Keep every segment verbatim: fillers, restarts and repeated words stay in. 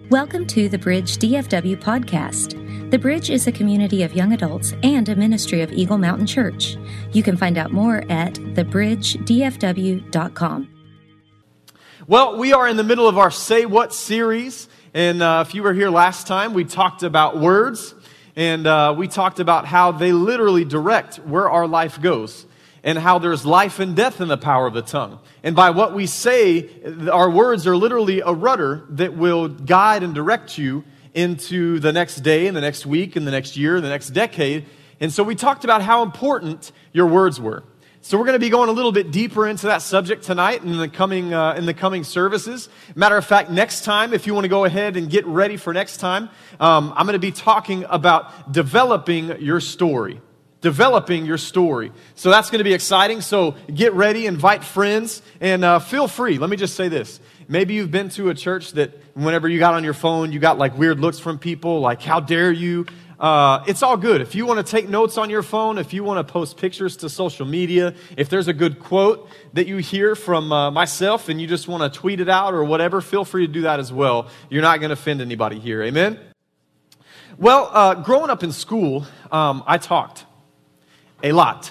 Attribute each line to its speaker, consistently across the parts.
Speaker 1: Welcome to the Bridge D F W podcast. The Bridge is a community of young adults and a ministry of Eagle Mountain Church. You can find out more at the bridge d f w dot com.
Speaker 2: Well, we are in the middle of our Say What series, and uh, if you were here last time, we talked about words, and uh, we talked about how they literally direct where our life goes, and how there's life and death in the power of the tongue. And by what we say, our words are literally a rudder that will guide and direct you into the next day, and the next week, and the next year, and the next decade. And so we talked about how important your words were. So we're going to be going a little bit deeper into that subject tonight in the coming uh, in the coming services. Matter of fact, next time, if you want to go ahead and get ready for next time, um, I'm going to be talking about developing your story. Developing your story. So that's going to be exciting. So get ready, invite friends, and uh, feel free. Let me just say this. Maybe you've been to a church that whenever you got on your phone, you got like weird looks from people, like, how dare you? Uh, it's all good. If you want to take notes on your phone, if you want to post pictures to social media, if there's a good quote that you hear from uh, myself and you just want to tweet it out or whatever, feel free to do that as well. You're not going to offend anybody here. Amen? Well, uh, growing up in school, um, I talked a lot.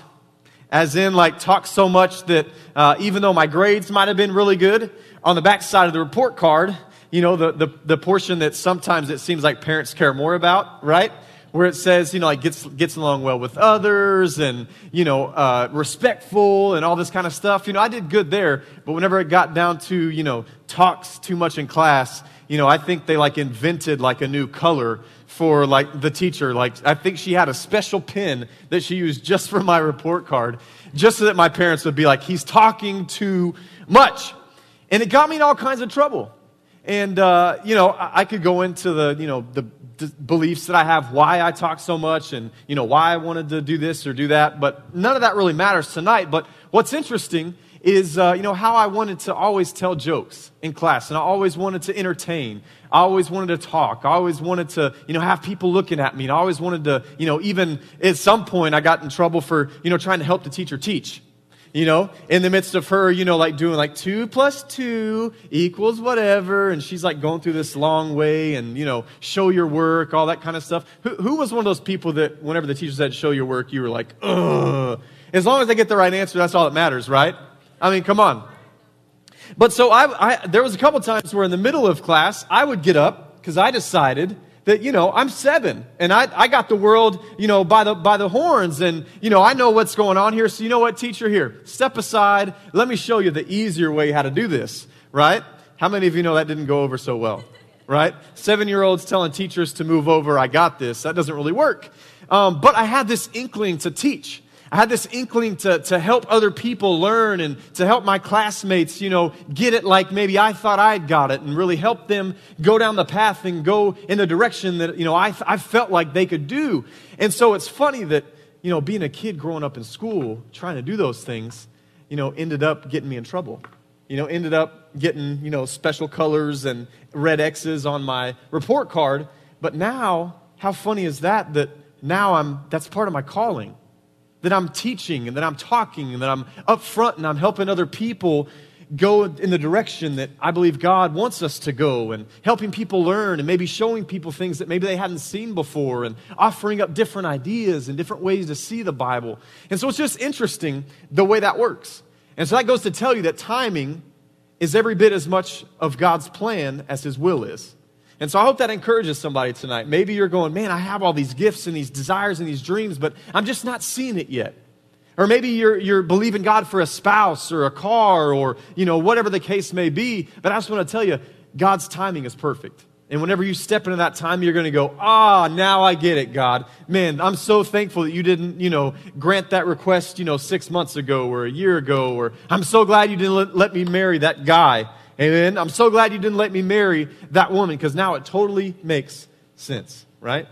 Speaker 2: As in, like, talked so much that uh, even though my grades might have been really good, on the back side of the report card, you know, the, the, the portion that sometimes it seems like parents care more about, right? Where it says, you know, like gets gets along well with others and, you know, uh, respectful and all this kind of stuff. You know, I did good there, but whenever it got down to, you know, talks too much in class, you know, I think they like invented like a new color for like the teacher. Like, I think she had a special pen that she used just for my report card, just so that my parents would be like, he's talking too much. And it got me in all kinds of trouble. And, uh, you know, I, I could go into the, you know, the d- beliefs that I have, why I talk so much and, you know, why I wanted to do this or do that. But none of that really matters tonight. But what's interesting is, uh, you know, how I wanted to always tell jokes in class. And I always wanted to entertain. I always wanted to talk. I always wanted to, you know, have people looking at me. And I always wanted to, you know, even at some point I got in trouble for, you know, trying to help the teacher teach. You know, in the midst of her, you know, like doing like two plus two equals whatever. And she's like going through this long way and, you know, show your work, all that kind of stuff. Who, who was one of those people that whenever the teacher said show your work, you were like, ugh. As long as they get the right answer, that's all that matters, right? I mean, come on. But so I, I there was a couple times where in the middle of class, I would get up because I decided that, you know, I'm seven and I, I got the world, you know, by the, by the horns and, you know, I know what's going on here. So you know what, teacher, here, step aside. Let me show you the easier way how to do this, right? How many of you know that didn't go over so well, right? Seven-year-olds telling teachers to move over, I got this. That doesn't really work. Um, but I had this inkling to teach. I had this inkling to, to help other people learn and to help my classmates, you know, get it like maybe I thought I'd got it and really help them go down the path and go in the direction that, you know, I, I felt like they could do. And so it's funny that, you know, being a kid growing up in school, trying to do those things, you know, ended up getting me in trouble. You know, ended up getting, you know, special colors and red X's on my report card. But now, how funny is that, that now I'm, that's part of my calling. That I'm teaching and that I'm talking and that I'm up front and I'm helping other people go in the direction that I believe God wants us to go and helping people learn and maybe showing people things that maybe they hadn't seen before and offering up different ideas and different ways to see the Bible. And so it's just interesting the way that works. And so that goes to tell you that timing is every bit as much of God's plan as His will is. And so I hope that encourages somebody tonight. Maybe you're going, man, I have all these gifts and these desires and these dreams, but I'm just not seeing it yet. Or maybe you're you're believing God for a spouse or a car or, you know, whatever the case may be. But I just want to tell you, God's timing is perfect. And whenever you step into that time, you're going to go, ah, now I get it, God. Man, I'm so thankful that you didn't, you know, grant that request, you know, six months ago or a year ago. Or I'm so glad you didn't let, let me marry that guy. Amen. I'm so glad you didn't let me marry that woman because now it totally makes sense, right?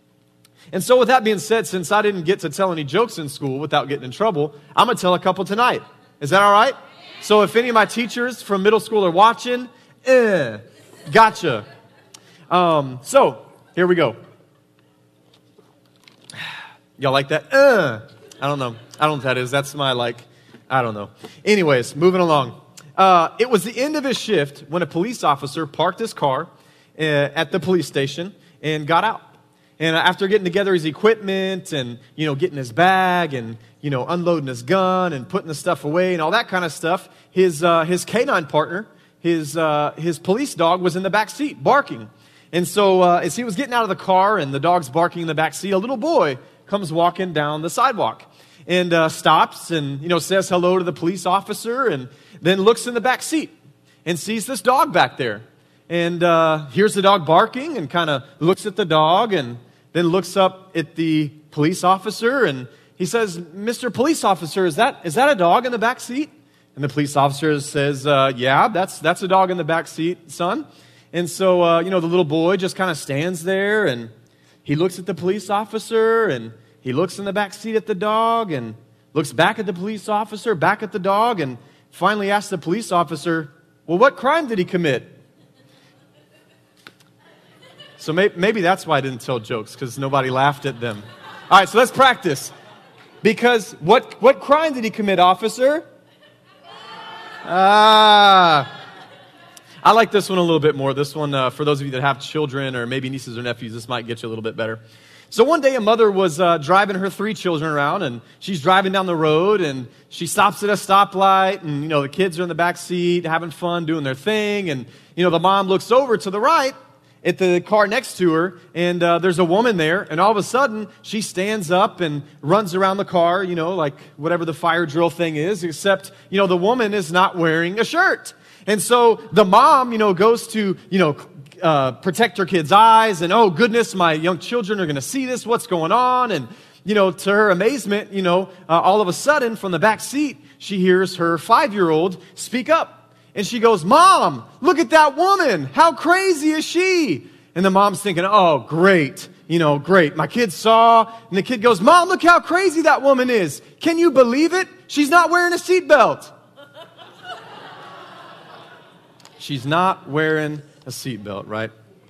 Speaker 2: And so with that being said, since I didn't get to tell any jokes in school without getting in trouble, I'm going to tell a couple tonight. Is that all right? So if any of my teachers from middle school are watching, eh, gotcha. Um, so here we go. Y'all like that? Uh, I don't know. I don't know what that is. That's my like, I don't know. Anyways, moving along. Uh, it was the end of his shift when a police officer parked his car uh, at the police station and got out. And after getting together his equipment and, you know, getting his bag and, you know, unloading his gun and putting the stuff away and all that kind of stuff, his uh, his canine partner, his uh, his police dog was in the back seat barking. And so uh, as he was getting out of the car and the dog's barking in the back seat, a little boy comes walking down the sidewalk and uh, stops and, you know, says hello to the police officer and then looks in the back seat and sees this dog back there. And uh, hears the dog barking and kind of looks at the dog and then looks up at the police officer and he says, "Mister Police Officer, is that is that a dog in the back seat?" And the police officer says, uh, "Yeah, that's that's a dog in the back seat, son." And so, uh, you know, the little boy just kind of stands there and he looks at the police officer and he looks in the back seat at the dog and looks back at the police officer, back at the dog, and finally asks the police officer, "Well, what crime did he commit?" So maybe that's why I didn't tell jokes, because nobody laughed at them. All right, so let's practice. Because what, what crime did he commit, officer? Ah. I like this one a little bit more. This one, uh, for those of you that have children or maybe nieces or nephews, this might get you a little bit better. So one day a mother was uh, driving her three children around, and she's driving down the road, and she stops at a stoplight, and, you know, the kids are in the back seat having fun, doing their thing, and, you know, the mom looks over to the right at the car next to her, and uh, there's a woman there, and all of a sudden, she stands up and runs around the car, you know, like whatever the fire drill thing is, except, you know, the woman is not wearing a shirt. And so the mom, you know, goes to, you know, uh, protect her kid's eyes, and, oh, goodness, my young children are going to see this, what's going on? And, you know, to her amazement, you know, uh, all of a sudden, from the back seat, she hears her five-year-old speak up. And she goes, "Mom, look at that woman. How crazy is she?" And the mom's thinking, "Oh, great. You know, great. My kid saw." And the kid goes, "Mom, look how crazy that woman is. Can you believe it? She's not wearing a seatbelt." She's not wearing a seatbelt, right?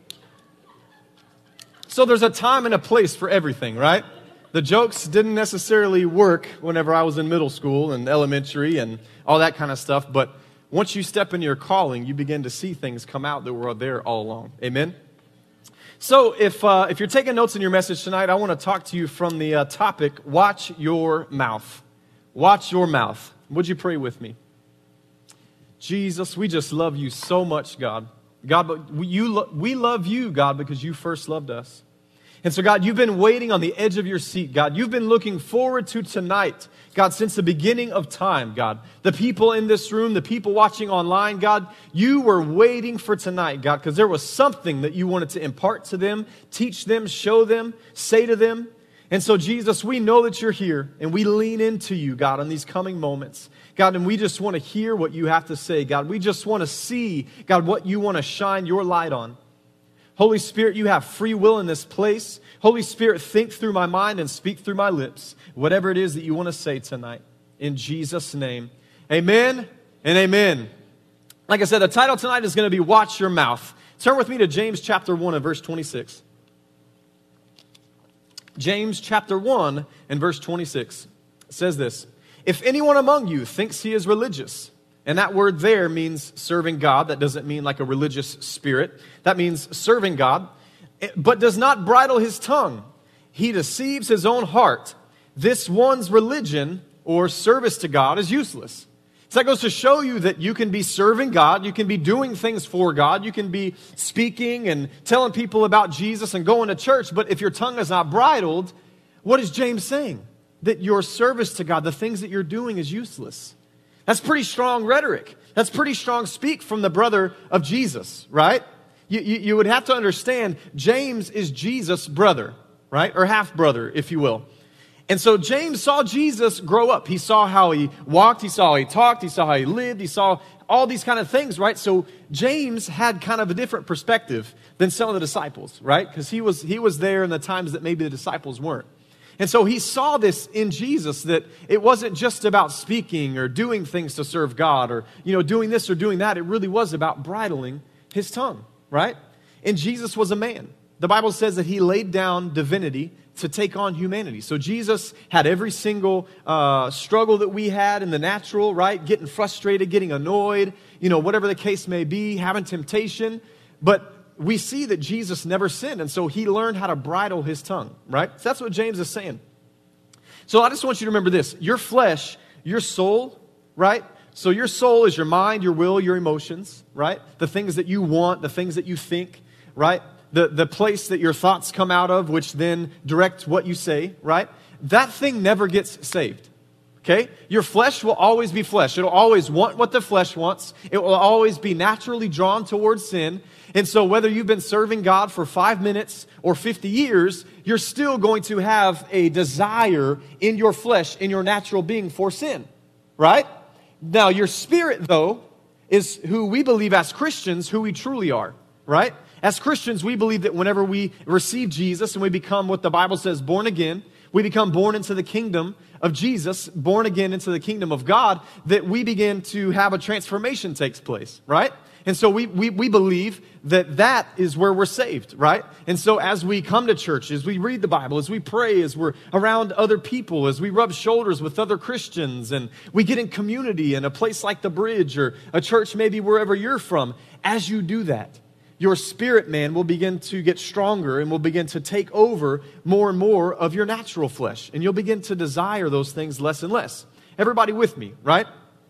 Speaker 2: So there's a time and a place for everything, right? The jokes didn't necessarily work whenever I was in middle school and elementary and all that kind of stuff, but once you step into your calling, you begin to see things come out that were there all along. Amen? So if uh, if you're taking notes in your message tonight, I want to talk to you from the uh, topic, watch your mouth. Watch your mouth. Would you pray with me? Jesus, we just love you so much, God. God, but we, you lo- we love you, God, because you first loved us. And so, God, you've been waiting on the edge of your seat, God. You've been looking forward to tonight, God, since the beginning of time, God. The people in this room, the people watching online, God, you were waiting for tonight, God, because there was something that you wanted to impart to them, teach them, show them, say to them. And so, Jesus, we know that you're here, and we lean into you, God, in these coming moments. God, and we just want to hear what you have to say, God. We just want to see, God, what you want to shine your light on. Holy Spirit, you have free will in this place. Holy Spirit, think through my mind and speak through my lips, whatever it is that you want to say tonight. In Jesus' name, amen and amen. Like I said, the title tonight is going to be Watch Your Mouth. Turn with me to James chapter one and verse twenty-six. James chapter one and verse twenty-six says this: "If anyone among you thinks he is religious," and that word there means serving God. That doesn't mean like a religious spirit. That means serving God, but does not bridle his tongue, he deceives his own heart. This one's religion or service to God is useless. So that goes to show you that you can be serving God, you can be doing things for God, you can be speaking and telling people about Jesus and going to church, but if your tongue is not bridled, what is James saying? That your service to God, the things that you're doing, is useless. That's pretty strong rhetoric. That's pretty strong speak from the brother of Jesus, right? You, you, you would have to understand, James is Jesus' brother, right? Or half-brother, if you will. And so James saw Jesus grow up. He saw how he walked, he saw how he talked, he saw how he lived, he saw all these kind of things, right? So James had kind of a different perspective than some of the disciples, right? Because he was, he was there in the times that maybe the disciples weren't. And so he saw this in Jesus, that it wasn't just about speaking or doing things to serve God or, you know, doing this or doing that. It really was about bridling his tongue, right? And Jesus was a man. The Bible says that he laid down divinity to take on humanity. So Jesus had every single uh, struggle that we had in the natural, right? Getting frustrated, getting annoyed, you know, whatever the case may be, having temptation. But we see that Jesus never sinned, and so he learned how to bridle his tongue, right? So that's what James is saying. So I just want you to remember this. Your flesh, your soul, right? So your soul is your mind, your will, your emotions, right? The things that you want, the things that you think, right? The, the place that your thoughts come out of, which then direct what you say, right? That thing never gets saved. Okay? Your flesh will always be flesh. It'll always want what the flesh wants. It will always be naturally drawn towards sin. And so whether you've been serving God for five minutes or fifty years, you're still going to have a desire in your flesh, in your natural being for sin. Right? Now, your spirit, though, is who we believe as Christians, who we truly are. Right? As Christians, we believe that whenever we receive Jesus and we become what the Bible says, born again, we become born into the kingdom of Jesus, born again into the kingdom of God, that we begin to have a transformation takes place, right? And so we, we, we believe that that is where we're saved, right? And so as we come to church, as we read the Bible, as we pray, as we're around other people, as we rub shoulders with other Christians, and we get in community in a place like the Bridge or a church maybe wherever you're from, as you do that, your spirit man will begin to get stronger and will begin to take over more and more of your natural flesh. And you'll begin to desire those things less and less. Everybody with me, right?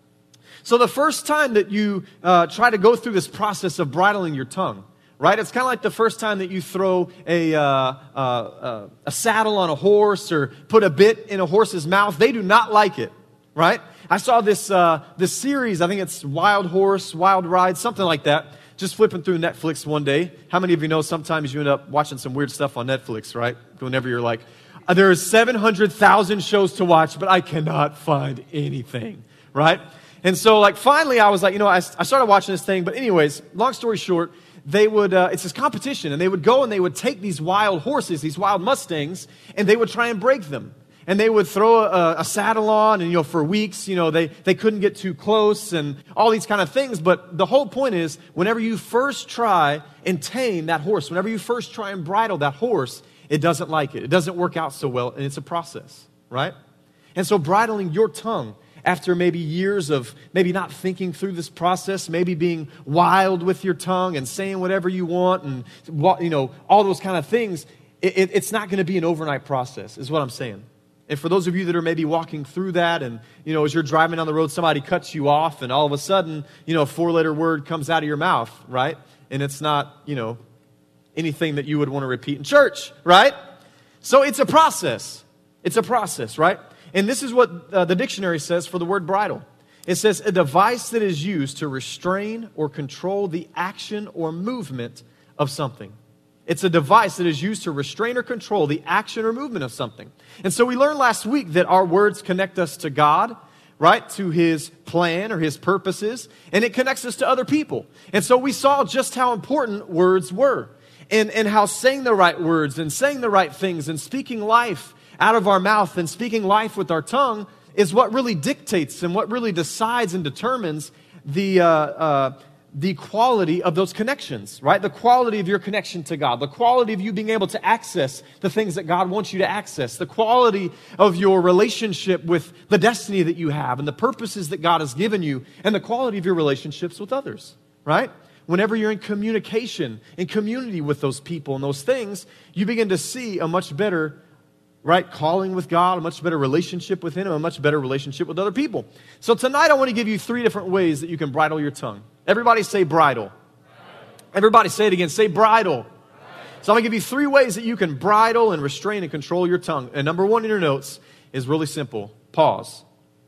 Speaker 2: So the first time that you uh, try to go through this process of bridling your tongue, right? It's kind of like the first time that you throw a, uh, uh, uh, a saddle on a horse or put a bit in a horse's mouth. They do not like it, right? I saw this, uh, this series, I think it's Wild Horse, Wild Ride, something like that. Just flipping through Netflix one day. How many of you know sometimes you end up watching some weird stuff on Netflix, right? Whenever you're like, there are seven hundred thousand shows to watch, but I cannot find anything, right? And so like finally I was like, you know, I, I started watching this thing. But anyways, long story short, they would, uh, it's this competition. And they would go and they would take these wild horses, these wild Mustangs, and they would try and break them. And they would throw a, a saddle on, and, you know, for weeks, you know, they, they couldn't get too close and all these kind of things. But the whole point is, whenever you first try and tame that horse, whenever you first try and bridle that horse, it doesn't like it. It doesn't work out so well, and it's a process, right? And so bridling your tongue after maybe years of maybe not thinking through this process, maybe being wild with your tongue and saying whatever you want and, you know, all those kind of things, it, it, it's not going to be an overnight process, is what I'm saying. And for those of you that are maybe walking through that and, you know, as you're driving down the road, somebody cuts you off and all of a sudden, you know, a four-letter word comes out of your mouth, right? And it's not, you know, anything that you would want to repeat in church, right? So it's a process. It's a process, right? And this is what uh, the dictionary says for the word bridle. It says, a device that is used to restrain or control the action or movement of something. It's a device that is used to restrain or control the action or movement of something. And so we learned last week that our words connect us to God, right? To His plan or His purposes. And it connects us to other people. And so we saw just how important words were. And, and how saying the right words and saying the right things and speaking life out of our mouth and speaking life with our tongue is what really dictates and what really decides and determines the uh, uh, the quality of those connections, right? The quality of your connection to God, the quality of you being able to access the things that God wants you to access, the quality of your relationship with the destiny that you have and the purposes that God has given you, and the quality of your relationships with others, right? Whenever you're in communication, in community with those people and those things, you begin to see a much better, right, calling with God, a much better relationship with Him, a much better relationship with other people. So tonight I want to give you three different ways that you can bridle your tongue. Everybody say bridle. Everybody say it again. Say bridle. So I'm going to give you three ways that you can bridle and restrain and control your tongue. And number one in your notes is really simple. Pause.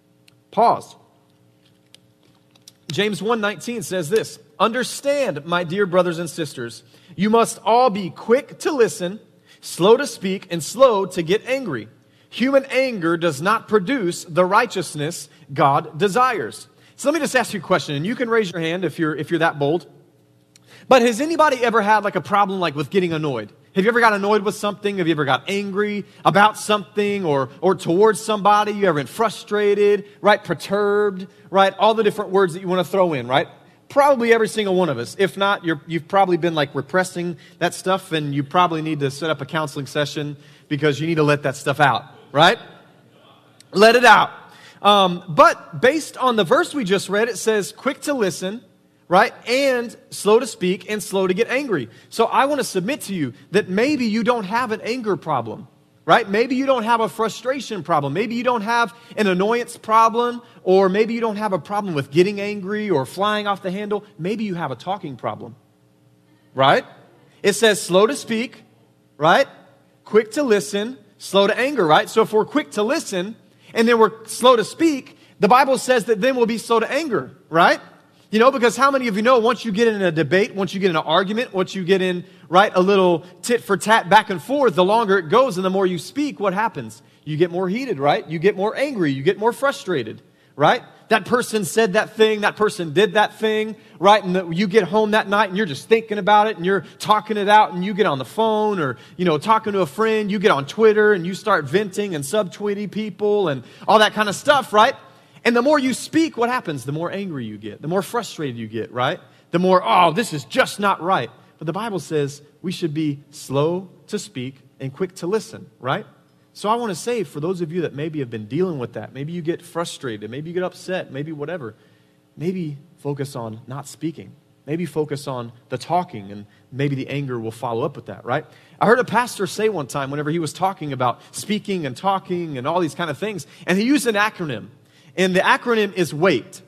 Speaker 2: Pause. James one nineteen says this, understand, my dear brothers and sisters, you must all be quick to listen, slow to speak, and slow to get angry. Human anger does not produce the righteousness God desires. So let me just ask you a question, and you can raise your hand if you're if you're that bold. But has anybody ever had like a problem like with getting annoyed? Have you ever got annoyed with something? Have you ever got angry about something or or towards somebody? You ever been frustrated, right? Perturbed, right? All the different words that you want to throw in, right? Probably every single one of us. If not, you're, you've probably been like repressing that stuff, and you probably need to set up a counseling session because you need to let that stuff out, right? Let it out. Um, but based on the verse we just read, it says quick to listen, right? And slow to speak and slow to get angry. So I want to submit to you that maybe you don't have an anger problem, right? Maybe you don't have a frustration problem. Maybe you don't have an annoyance problem, or maybe you don't have a problem with getting angry or flying off the handle. Maybe you have a talking problem, right? It says slow to speak, right? Quick to listen, slow to anger, right? So if we're quick to listen and then we're slow to speak, the Bible says that then we'll be slow to anger, right? You know, because how many of you know once you get in a debate, once you get in an argument, once you get in, right, a little tit for tat back and forth, the longer it goes and the more you speak, what happens? You get more heated, right? You get more angry. You get more frustrated, right? That person said that thing. That person did that thing, right? And the, you get home that night and you're just thinking about it and you're talking it out and you get on the phone or, you know, talking to a friend. You get on Twitter and you start venting and subtweeting people and all that kind of stuff, right? And the more you speak, what happens? The more angry you get, the more frustrated you get, right? The more, oh, this is just not right. But the Bible says we should be slow to speak and quick to listen, right? So I want to say for those of you that maybe have been dealing with that, maybe you get frustrated, maybe you get upset, maybe whatever, maybe focus on not speaking. Maybe focus on the talking, and maybe the anger will follow up with that, right? I heard a pastor say one time whenever he was talking about speaking and talking and all these kind of things, and he used an acronym. And the acronym is WAIT,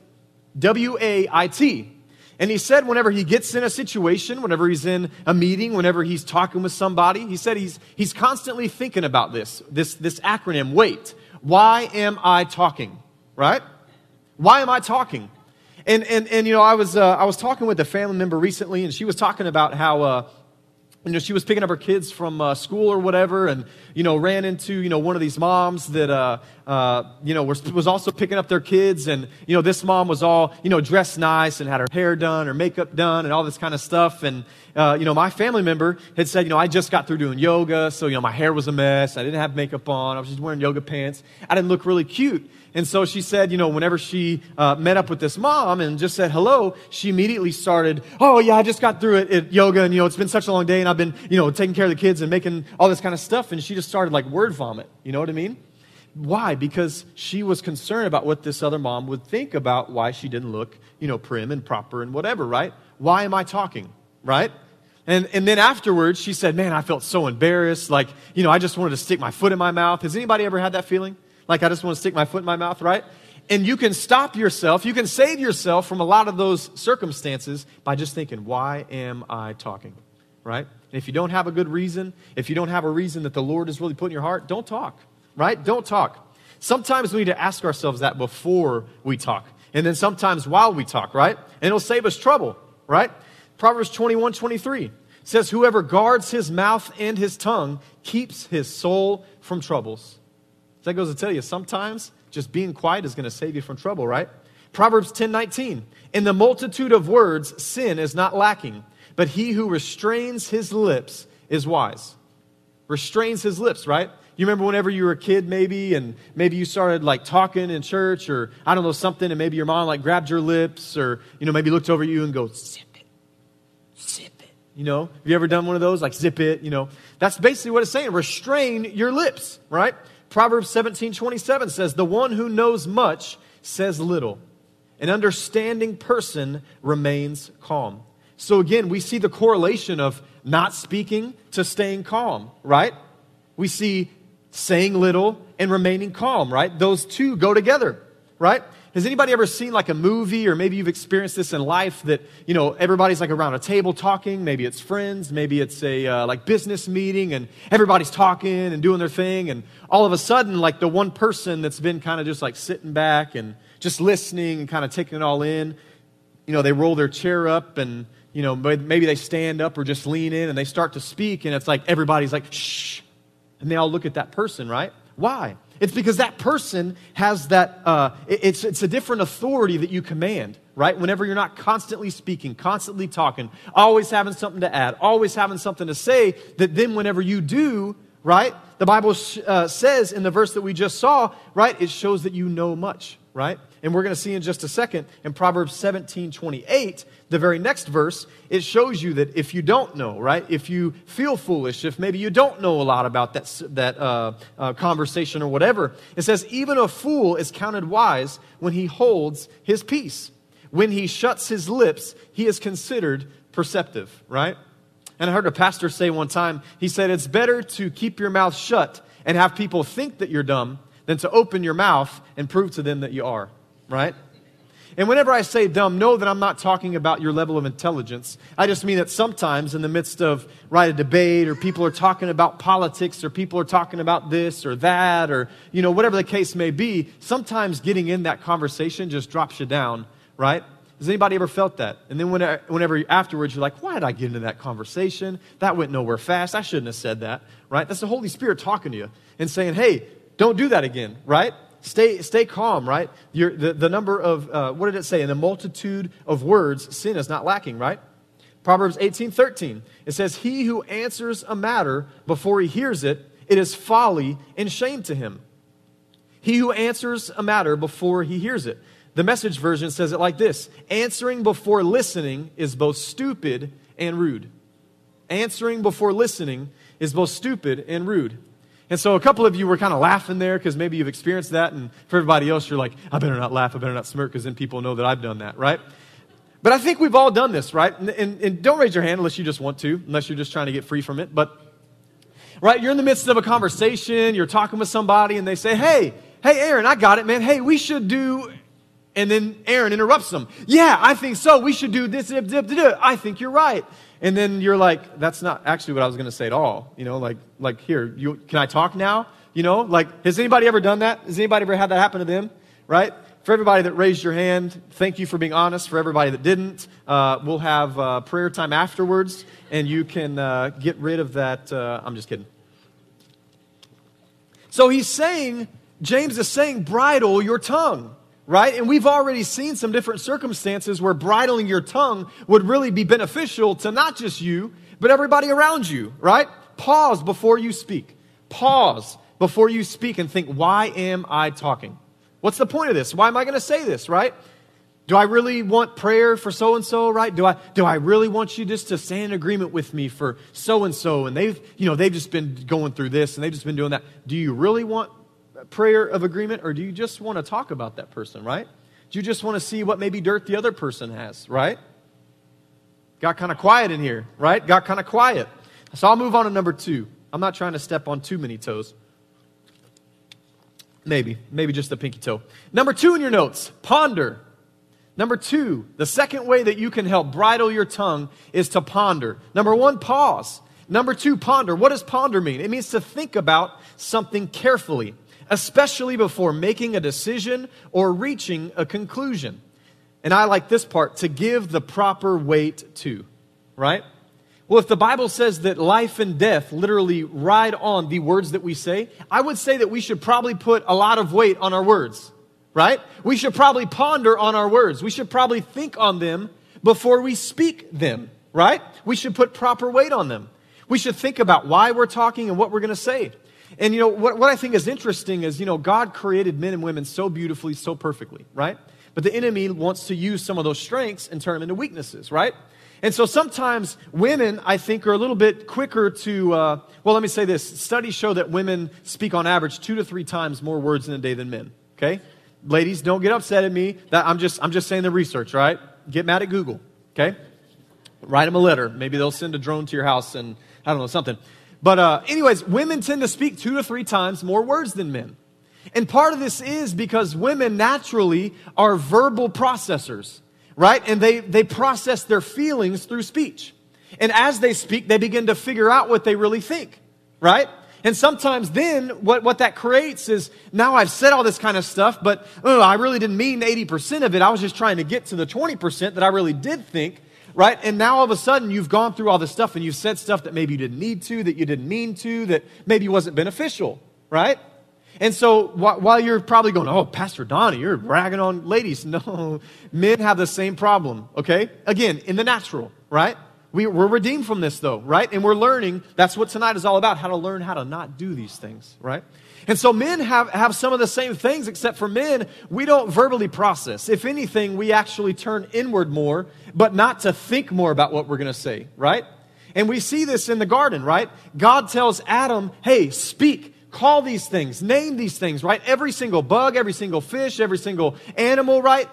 Speaker 2: W A I T. And he said whenever he gets in a situation, whenever he's in a meeting, whenever he's talking with somebody, he said he's he's constantly thinking about this, this, this acronym, WAIT. Why am I talking, right? Why am I talking? And, and, and you know, I was, uh, I was talking with a family member recently, and she was talking about how, uh, you know, she was picking up her kids from uh, school or whatever, and, you know, ran into, you know, one of these moms that, uh, uh, you know, was, was also picking up their kids. And, you know, this mom was all, you know, dressed nice and had her hair done, her makeup done, and all this kind of stuff. And, uh, you know, my family member had said, you know, I just got through doing yoga, so, you know, my hair was a mess. I didn't have makeup on. I was just wearing yoga pants. I didn't look really cute. And so she said, you know, whenever she uh, met up with this mom and just said hello, she immediately started, oh, yeah, I just got through it at yoga, and, you know, it's been such a long day, and I've been, you know, taking care of the kids and making all this kind of stuff. And she just started like word vomit. You know what I mean? Why? Because she was concerned about what this other mom would think about why she didn't look, you know, prim and proper and whatever, right? Why am I talking, right? And and then afterwards, she said, man, I felt so embarrassed. Like, you know, I just wanted to stick my foot in my mouth. Has anybody ever had that feeling? Like, I just want to stick my foot in my mouth, right? And you can stop yourself, you can save yourself from a lot of those circumstances by just thinking, why am I talking, right? And if you don't have a good reason, if you don't have a reason that the Lord has really put in your heart, don't talk, right? Don't talk. Sometimes we need to ask ourselves that before we talk. And then sometimes while we talk, right? And it'll save us trouble, right? Proverbs twenty-one twenty-three says, whoever guards his mouth and his tongue keeps his soul from troubles. That goes to tell you, sometimes just being quiet is going to save you from trouble, right? Proverbs ten nineteen, in the multitude of words, sin is not lacking, but he who restrains his lips is wise. Restrains his lips, right? You remember whenever you were a kid maybe, and maybe you started like talking in church or I don't know, something, and maybe your mom like grabbed your lips or, you know, maybe looked over at you and goes, zip it, zip it. You know, have you ever done one of those? Like zip it, you know. That's basically what it's saying. Restrain your lips, right? Proverbs seventeen twenty-seven says, the one who knows much says little. An understanding person remains calm. So again, we see the correlation of not speaking to staying calm, right? We see saying little and remaining calm, right? Those two go together, right? Has anybody ever seen like a movie, or maybe you've experienced this in life, that, you know, everybody's like around a table talking, maybe it's friends, maybe it's a uh, like business meeting, and everybody's talking and doing their thing, and all of a sudden, like the one person that's been kind of just like sitting back and just listening and kind of taking it all in, you know, they roll their chair up and, you know, maybe they stand up or just lean in and they start to speak, and it's like everybody's like, shh, and they all look at that person, right? Why? It's because that person has that, uh, it's, it's a different authority that you command, right? Whenever you're not constantly speaking, constantly talking, always having something to add, always having something to say, that then whenever you do, right, the Bible uh, says in the verse that we just saw, right, it shows that you know much, right? And we're going to see in just a second in Proverbs seventeen twenty-eight, the very next verse, it shows you that if you don't know, right, if you feel foolish, if maybe you don't know a lot about that, that uh, uh, conversation or whatever, it says, even a fool is counted wise when he holds his peace. When he shuts his lips, he is considered perceptive, right? And I heard a pastor say one time, he said, it's better to keep your mouth shut and have people think that you're dumb than to open your mouth and prove to them that you are, right? And whenever I say dumb, know that I'm not talking about your level of intelligence. I just mean that sometimes in the midst of, right, a debate, or people are talking about politics, or people are talking about this or that, or, you know, whatever the case may be, sometimes getting in that conversation just drops you down, right? Has anybody ever felt that? And then whenever, whenever afterwards you're like, why did I get into that conversation? That went nowhere fast. I shouldn't have said that, right? That's the Holy Spirit talking to you and saying, hey, don't do that again, right? Stay stay calm, right? You're, the, the number of, uh, what did it say? In a multitude of words, sin is not lacking, right? Proverbs eighteen thirteen. It says, he who answers a matter before he hears it, it is folly and shame to him. He who answers a matter before he hears it. The Message version says it like this. Answering before listening is both stupid and rude. Answering before listening is both stupid and rude. And so a couple of you were kind of laughing there because maybe you've experienced that. And for everybody else, you're like, I better not laugh. I better not smirk because then people know that I've done that, right? But I think we've all done this, right? And, and, and don't raise your hand unless you just want to, unless you're just trying to get free from it. But, right, you're in the midst of a conversation. You're talking with somebody and they say, hey, hey, Aaron, I got it, man. Hey, we should do... And then Aaron interrupts them. Yeah, I think so. We should do this. Dip, dip, dip. I think you're right. And then you're like, that's not actually what I was going to say at all. You know, like, like here, you, can I talk now? You know, like, has anybody ever done that? Has anybody ever had that happen to them? Right? For everybody that raised your hand, thank you for being honest. For everybody that didn't, uh, we'll have uh, prayer time afterwards, and you can uh, get rid of that. Uh, I'm just kidding. So he's saying, James is saying, bridle your tongue. Right? And we've already seen some different circumstances where bridling your tongue would really be beneficial to not just you, but everybody around you, right? Pause before you speak. Pause before you speak and think, why am I talking? What's the point of this? Why am I going to say this, right? Do I really want prayer for so-and-so, right? Do I, do I really want you just to stand in agreement with me for so-and-so? And they've, you know, they've just been going through this and they've just been doing that. Do you really want prayer of agreement, or do you just want to talk about that person, right? Do you just want to see what maybe dirt the other person has, right? Got kind of quiet in here, right? Got kind of quiet. So I'll move on to number two. I'm not trying to step on too many toes. Maybe, maybe just a pinky toe. Number two in your notes, ponder. Number two, the second way that you can help bridle your tongue is to ponder. Number one, pause. Number two, ponder. What does ponder mean? It means to think about something carefully, especially before making a decision or reaching a conclusion. And I like this part, to give the proper weight to, right? Well, if the Bible says that life and death literally ride on the words that we say, I would say that we should probably put a lot of weight on our words, right? We should probably ponder on our words. We should probably think on them before we speak them, right? We should put proper weight on them. We should think about why we're talking and what we're going to say. And, you know, what, what I think is interesting is, you know, God created men and women so beautifully, so perfectly, right? But the enemy wants to use some of those strengths and turn them into weaknesses, right? And so sometimes women, I think, are a little bit quicker to, uh, well, let me say this. Studies show that women speak on average two to three times more words in a day than men, okay? Ladies, don't get upset at me. That I'm just, I'm just saying the research, right? Get mad at Google, okay? Write them a letter. Maybe they'll send a drone to your house and, I don't know, something. But uh, anyways, women tend to speak two to three times more words than men. And part of this is because women naturally are verbal processors, right? And they, they process their feelings through speech. And as they speak, they begin to figure out what they really think, right? And sometimes then what, what that creates is, now I've said all this kind of stuff, but oh, I really didn't mean eighty percent of it. I was just trying to get to the twenty percent that I really did think. Right? And now all of a sudden you've gone through all this stuff and you've said stuff that maybe you didn't need to, that you didn't mean to, that maybe wasn't beneficial. Right? And so wh- while you're probably going, oh, Pastor Donnie, you're ragging on ladies. No, men have the same problem. Okay? Again, in the natural. Right? We, we're redeemed from this though. Right? And we're learning, that's what tonight is all about, how to learn how to not do these things. Right? And so men have, have some of the same things, except for men, we don't verbally process. If anything, we actually turn inward more, but not to think more about what we're going to say, right? And we see this in the garden, right? God tells Adam, hey, speak, call these things, name these things, right? Every single bug, every single fish, every single animal, right?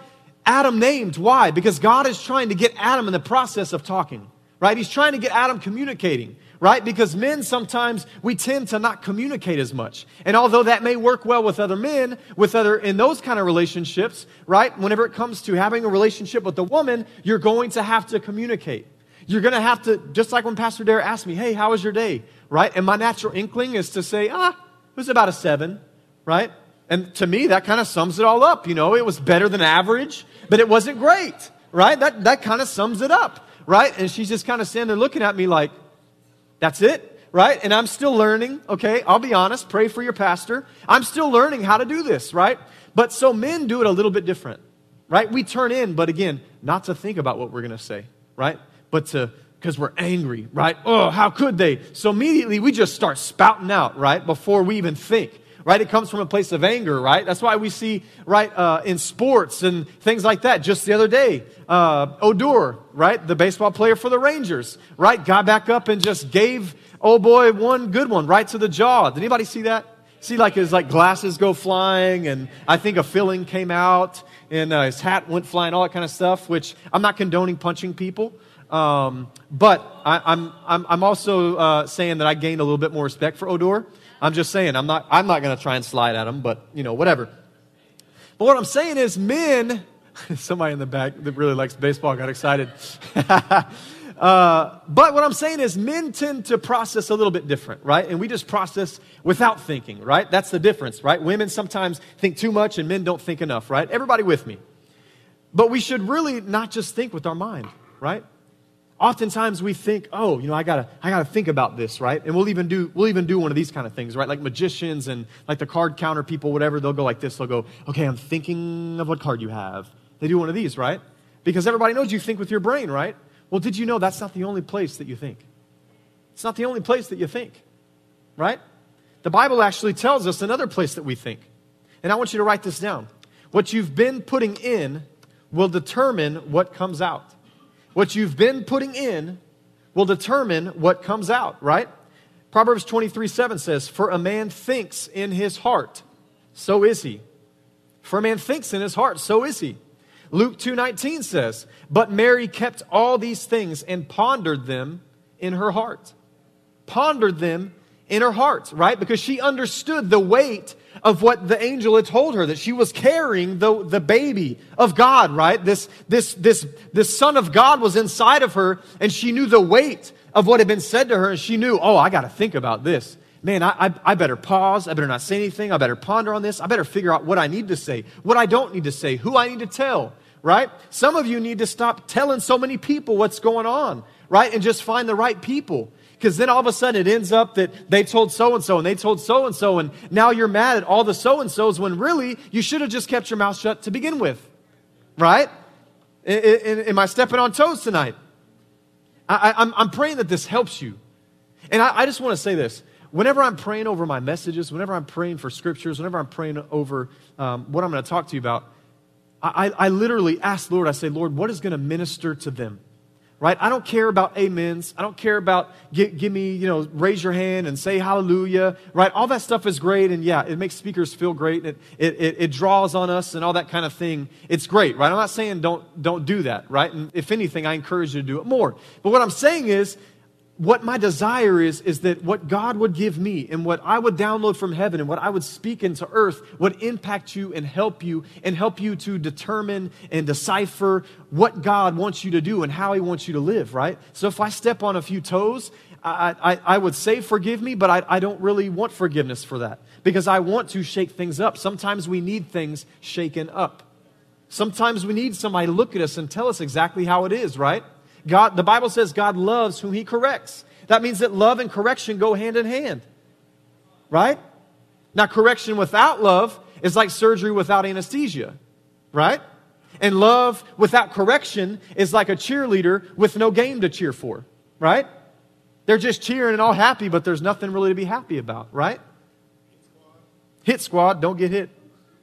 Speaker 2: Adam named. Why? Because God is trying to get Adam in the process of talking, right? He's trying to get Adam communicating, right? Because men sometimes, we tend to not communicate as much. And although that may work well with other men, with other, in those kind of relationships, right? Whenever it comes to having a relationship with a woman, you're going to have to communicate. You're going to have to, just like when Pastor Dare asked me, hey, how was your day? Right? And my natural inkling is to say, ah, it was about a seven, right? And to me, that kind of sums it all up. You know, it was better than average, but it wasn't great, right? That, that kind of sums it up, right? And she's just kind of standing there looking at me like, that's it, right? And I'm still learning, okay? I'll be honest, pray for your pastor. I'm still learning how to do this, right? But so men do it a little bit different, right? We turn in, but again, not to think about what we're going to say, right? But to, because we're angry, right? Oh, how could they? So immediately we just start spouting out, right? Before we even think, right? It comes from a place of anger, right? That's why we see, right, uh, in sports and things like that. Just the other day, uh, Odor, right? The baseball player for the Rangers, right? Got back up and just gave, oh boy, one good one right to the jaw. Did anybody see that? See, like his like glasses go flying, and I think a filling came out, and uh, his hat went flying, all that kind of stuff, which I'm not condoning punching people. Um, but I, I'm, I'm, I'm also, uh, saying that I gained a little bit more respect for Odor. I'm just saying, I'm not, I'm not going to try and slide at him, but you know, whatever. But what I'm saying is men, somebody in the back that really likes baseball got excited. uh, but what I'm saying is men tend to process a little bit different, right? And we just process without thinking, right? That's the difference, right? Women sometimes think too much and men don't think enough, right? Everybody with me. But we should really not just think with our mind, right? Oftentimes we think, oh, you know, I gotta, I gotta think about this, right? And we'll even do, we'll even do one of these kind of things, right? Like magicians and like the card counter people, whatever. They'll go like this. They'll go, okay, I'm thinking of what card you have. They do one of these, right? Because everybody knows you think with your brain, right? Well, did you know that's not the only place that you think? It's not the only place that you think, right? The Bible actually tells us another place that we think. And I want you to write this down. What you've been putting in will determine what comes out. What you've been putting in will determine what comes out, right? Proverbs twenty-three seven says, for a man thinks in his heart, so is he. For a man thinks in his heart, so is he. Luke two nineteen says, but Mary kept all these things and pondered them in her heart. Pondered them in her heart, right? Because she understood the weight of what the angel had told her, that she was carrying the, the baby of God, right? This, this, this, this son of God was inside of her, and she knew the weight of what had been said to her, and she knew, oh, I got to think about this. Man, I, I, I better pause. I better not say anything. I better ponder on this. I better figure out what I need to say, what I don't need to say, who I need to tell, right? Some of you need to stop telling so many people what's going on, right? And just find the right people. Because then all of a sudden it ends up that they told so-and-so and they told so-and-so, and now you're mad at all the so-and-sos when really you should have just kept your mouth shut to begin with. Right? I, I, am I stepping on toes tonight? I, I, I'm, I'm praying that this helps you. And I, I just want to say this. Whenever I'm praying over my messages, whenever I'm praying for scriptures, whenever I'm praying over um, what I'm going to talk to you about, I, I literally ask the Lord, I say, Lord, what is going to minister to them? Right? I don't care about amens. I don't care about give, give me, you know, raise your hand and say hallelujah. Right? All that stuff is great. And yeah, it makes speakers feel great. It, it, it, it draws on us and all that kind of thing. It's great, right? I'm not saying don't, don't do that, right? And if anything, I encourage you to do it more. But what I'm saying is, what my desire is, is that what God would give me and what I would download from heaven and what I would speak into earth would impact you and help you and help you to determine and decipher what God wants you to do and how He wants you to live, right? So if I step on a few toes, I, I, I would say forgive me, but I, I don't really want forgiveness for that because I want to shake things up. Sometimes we need things shaken up. Sometimes we need somebody to look at us and tell us exactly how it is, right? God, the Bible says God loves whom He corrects. That means that love and correction go hand in hand. Right? Now, correction without love is like surgery without anesthesia. Right? And love without correction is like a cheerleader with no game to cheer for. Right? They're just cheering and all happy, but there's nothing really to be happy about. Right? Hit squad, don't get hit.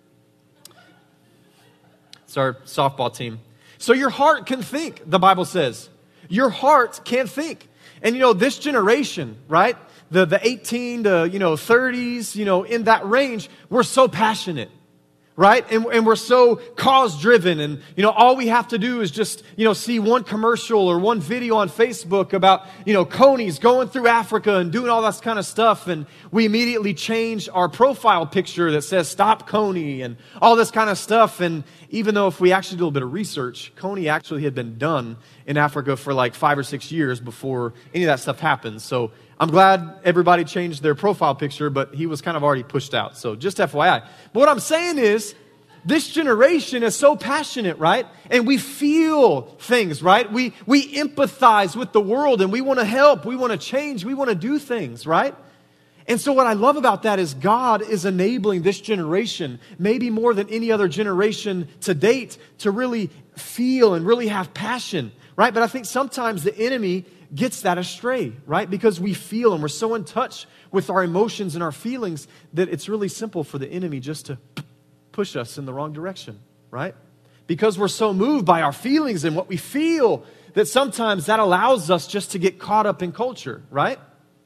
Speaker 2: It's our softball team. So your heart can think, the Bible says. Your heart can think. And you know, this generation, right? The the eighteen to, you know, thirties, you know, in that range, we're so passionate. right? And, and we're so cause-driven, and, you know, all we have to do is just, you know, see one commercial or one video on Facebook about, you know, conies going through Africa and doing all that kind of stuff, and we immediately change our profile picture that says, stop coney, and all this kind of stuff. And even though if we actually do a little bit of research, coney actually had been done in Africa for like five or six years before any of that stuff happened. So I'm glad everybody changed their profile picture, but he was kind of already pushed out. So just F Y I. But what I'm saying is, this generation is so passionate, right? And we feel things, right? We we empathize with the world, and we want to help. We want to change. We want to do things, right? And so what I love about that is God is enabling this generation, maybe more than any other generation to date, to really feel and really have passion, right? But I think sometimes the enemy gets that astray, right? Because we feel and we're so in touch with our emotions and our feelings that it's really simple for the enemy just to push us in the wrong direction, right? Because we're so moved by our feelings and what we feel that sometimes that allows us just to get caught up in culture, right?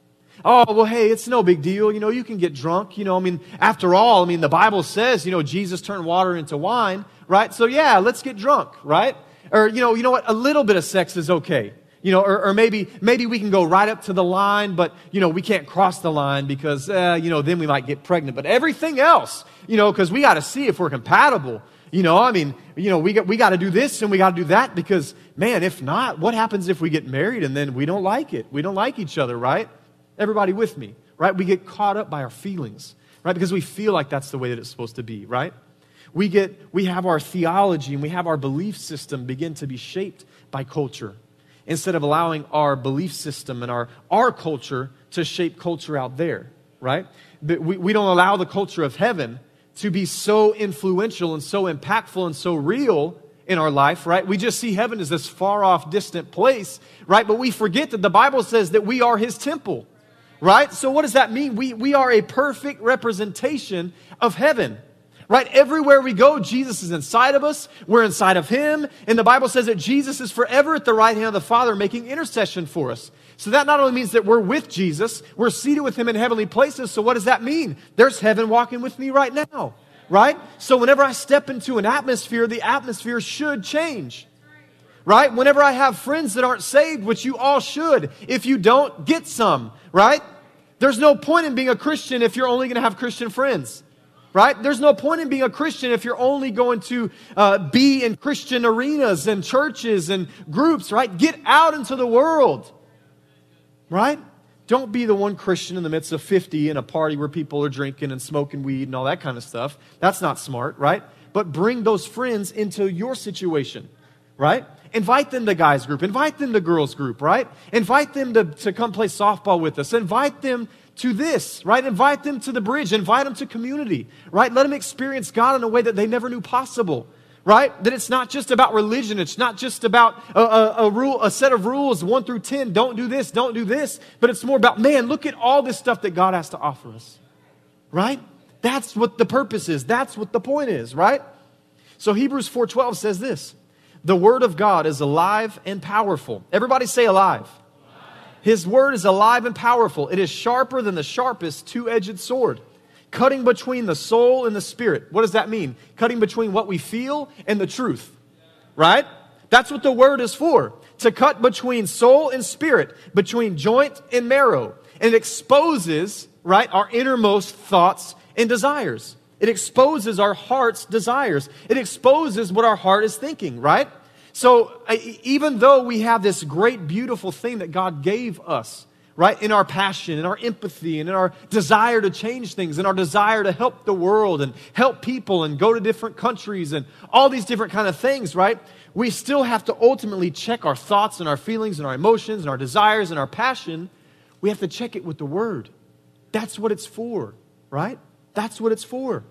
Speaker 2: Oh, well, hey, it's no big deal. You know, you can get drunk. You know, I mean, after all, I mean, the Bible says, you know, Jesus turned water into wine, right? So yeah, let's get drunk, right? Or, you know, you know what? A little bit of sex is okay. You know, or, or maybe maybe we can go right up to the line, but, you know, we can't cross the line because, uh, you know, then we might get pregnant. But everything else, you know, because we got to see if we're compatible. You know, I mean, you know, we got, we got to do this and we got to do that because, man, if not, what happens if we get married and then we don't like it? We don't like each other, right? Everybody with me, right? We get caught up by our feelings, right? Because we feel like that's the way that it's supposed to be, right? We get, we have our theology and we have our belief system begin to be shaped by culture, instead of allowing our belief system and our, our culture to shape culture out there, right? But we, we don't allow the culture of heaven to be so influential and so impactful and so real in our life, right? We just see heaven as this far off, distant place, right? But we forget that the Bible says that we are His temple, right? So what does that mean? We, we are a perfect representation of heaven. Right? Everywhere we go, Jesus is inside of us. We're inside of Him. And the Bible says that Jesus is forever at the right hand of the Father making intercession for us. So that not only means that we're with Jesus, we're seated with Him in heavenly places. So what does that mean? There's heaven walking with me right now. Right? So whenever I step into an atmosphere, the atmosphere should change. Right? Whenever I have friends that aren't saved, which you all should, if you don't, get some. Right? There's no point in being a Christian if you're only going to have Christian friends. Right? There's no point in being a Christian if you're only going to uh, be in Christian arenas and churches and groups, right? Get out into the world, right? Don't be the one Christian in the midst of fifty in a party where people are drinking and smoking weed and all that kind of stuff. That's not smart, right? But bring those friends into your situation, right? Invite them to guys group. Invite them to girls group, right? Invite them to, to come play softball with us. Invite them to this, right? Invite them to the bridge. Invite them to community, right? Let them experience God in a way that they never knew possible, right? That it's not just about religion. It's not just about a, a, a rule, a set of rules, one through ten. Don't do this, don't do this. But it's more about, man, look at all this stuff that God has to offer us, right? That's what the purpose is. That's what the point is, right? So Hebrews four twelve says this: the Word of God is alive and powerful. Everybody say alive. His word is alive and powerful. It is sharper than the sharpest two-edged sword, cutting between the soul and the spirit. What does that mean? Cutting between what we feel and the truth, right? That's what the word is for, to cut between soul and spirit, between joint and marrow. And it exposes, right, our innermost thoughts and desires. It exposes our heart's desires. It exposes what our heart is thinking, right? So even though we have this great, beautiful thing that God gave us, right, in our passion, in our empathy, and in our desire to change things, and our desire to help the world and help people and go to different countries and all these different kind of things, right, we still have to ultimately check our thoughts and our feelings and our emotions and our desires and our passion. We have to check it with the Word. That's what it's for, right? That's what it's for.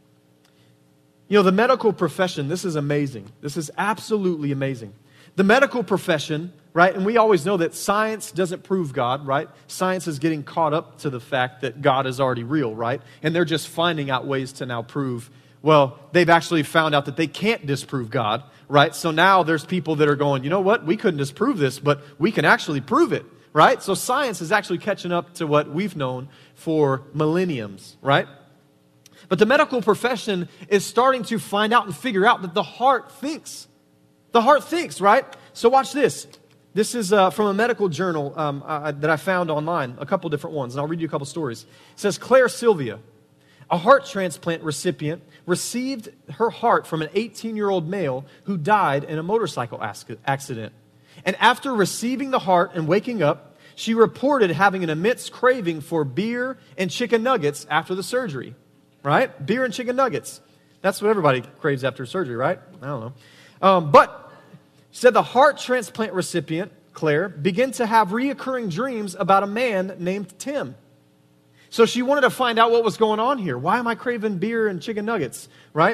Speaker 2: You know, the medical profession, this is amazing. This is absolutely amazing. The medical profession, right, and we always know that science doesn't prove God, right? Science is getting caught up to the fact that God is already real, right? And they're just finding out ways to now prove, well, they've actually found out that they can't disprove God, right? So now there's people that are going, you know what, we couldn't disprove this, but we can actually prove it, right? So science is actually catching up to what we've known for millenniums, right? But the medical profession is starting to find out and figure out that the heart thinks. The heart thinks, right? So watch this. This is uh, from a medical journal um, uh, that I found online, a couple different ones, and I'll read you a couple stories. It says, Claire Sylvia, a heart transplant recipient, received her heart from an eighteen-year-old male who died in a motorcycle accident. And after receiving the heart and waking up, she reported having an immense craving for beer and chicken nuggets after the surgery, right? Beer and chicken nuggets. That's what everybody craves after surgery, right? I don't know. Um, but she said the heart transplant recipient, Claire, began to have reoccurring dreams about a man named Tim. So she wanted to find out what was going on here. Why am I craving beer and chicken nuggets, right?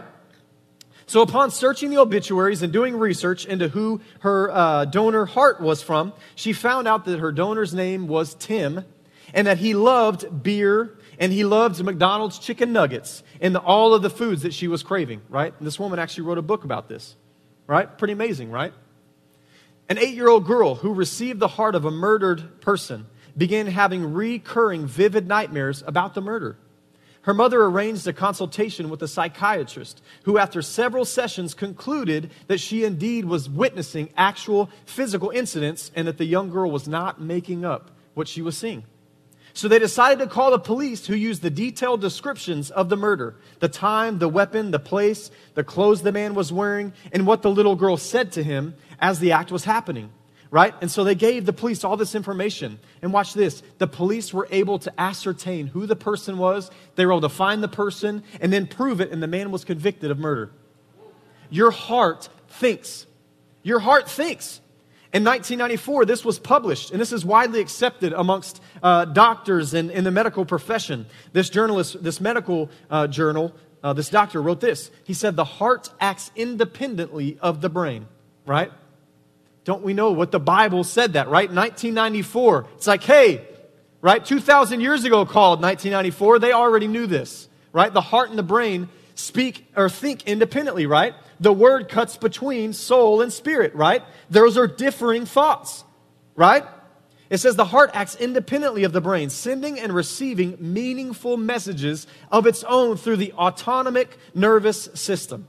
Speaker 2: So upon searching the obituaries and doing research into who her uh, donor heart was from, she found out that her donor's name was Tim and that he loved beer and he loved McDonald's chicken nuggets and the, all of the foods that she was craving, right? And this woman actually wrote a book about this, right? Pretty amazing, right? An eight-year-old girl who received the heart of a murdered person began having recurring vivid nightmares about the murder. Her mother arranged a consultation with a psychiatrist who, after several sessions, concluded that she indeed was witnessing actual physical incidents and that the young girl was not making up what she was seeing. So they decided to call the police, who used the detailed descriptions of the murder, the time, the weapon, the place, the clothes the man was wearing, and what the little girl said to him as the act was happening, right? And so they gave the police all this information. And watch this. The police were able to ascertain who the person was. They were able to find the person and then prove it, and the man was convicted of murder. Your heart thinks. Your heart thinks. In nineteen ninety-four, this was published, and this is widely accepted amongst uh, doctors and in the medical profession. This journalist, this medical uh, journal, uh, this doctor wrote this. He said, the heart acts independently of the brain, right? Don't we know what the Bible said that, right? nineteen ninety-four, it's like, hey, right? two thousand years ago called nineteen ninety-four, they already knew this, right? The heart and the brain speak or think independently, right? The word cuts between soul and spirit, right? Those are differing thoughts, right? It says the heart acts independently of the brain, sending and receiving meaningful messages of its own through the autonomic nervous system.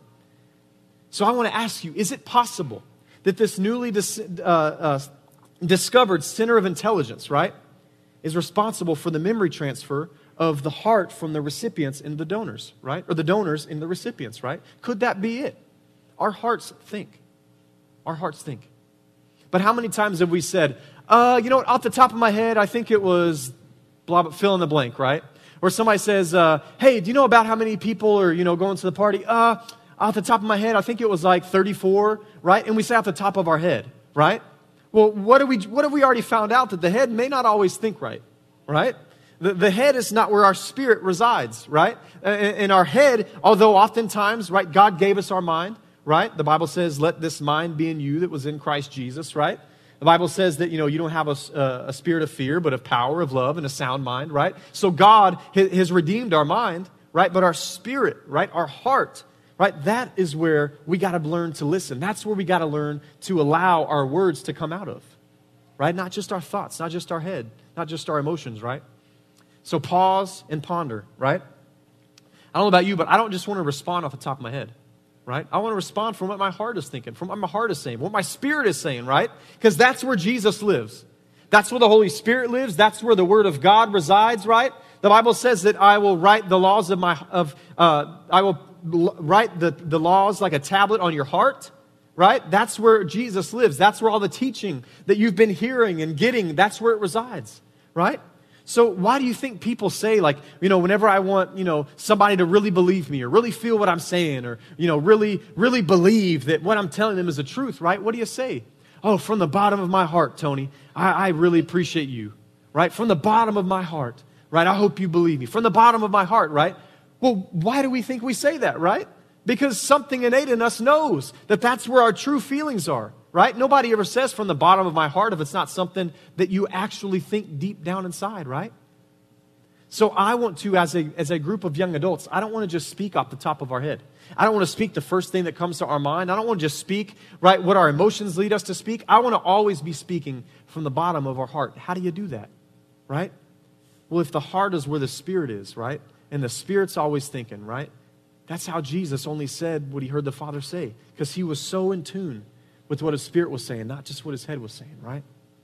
Speaker 2: So I want to ask you, is it possible that this newly dis- uh, uh, discovered center of intelligence, right, is responsible for the memory transfer of the heart from the recipients into the donors, right? Or the donors in the recipients, right? Could that be it? Our hearts think. Our hearts think. But how many times have we said, uh, you know what, off the top of my head, I think it was blah, blah, fill in the blank, right? Or somebody says, uh, hey, do you know about how many people are, you know, going to the party? Uh, off the top of my head, I think it was like thirty-four, right? And we say off the top of our head, right? Well, what do we, what have we already found out? That the head may not always think right, right? The, the head is not where our spirit resides, right? In, in our head, although oftentimes, right, God gave us our mind, right? The Bible says, let this mind be in you that was in Christ Jesus, right? The Bible says that, you know, you don't have a, a spirit of fear, but of power, of love, and a sound mind, right? So God has redeemed our mind, right? But our spirit, right? Our heart, right? That is where we got to learn to listen. That's where we got to learn to allow our words to come out of, right? Not just our thoughts, not just our head, not just our emotions, right? So pause and ponder, right? I don't know about you, but I don't just want to respond off the top of my head. Right? I want to respond from what my heart is thinking, from what my heart is saying, what my spirit is saying, right? Because that's where Jesus lives. That's where the Holy Spirit lives. That's where the Word of God resides, right? The Bible says that I will write the laws of my, of, uh, I will write the, the laws like a tablet on your heart, right? That's where Jesus lives. That's where all the teaching that you've been hearing and getting, that's where it resides, right? So why do you think people say, like, you know, whenever I want, you know, somebody to really believe me or really feel what I'm saying or, you know, really, really believe that what I'm telling them is the truth, right? What do you say? Oh, from the bottom of my heart, Tony, I, I really appreciate you, right? From the bottom of my heart, right? I hope you believe me. From the bottom of my heart, right? Well, why do we think we say that, right? Because something innate in us knows that that's where our true feelings are. Right? Nobody ever says from the bottom of my heart if it's not something that you actually think deep down inside, right? So I want to, as a, as a group of young adults, I don't want to just speak off the top of our head. I don't want to speak the first thing that comes to our mind. I don't want to just speak, right, what our emotions lead us to speak. I want to always be speaking from the bottom of our heart. How do you do that, right? Well, if the heart is where the Spirit is, right, and the Spirit's always thinking, right? That's how Jesus only said what he heard the Father say, because he was so in tune with what his Spirit was saying, not just what his head was saying, right?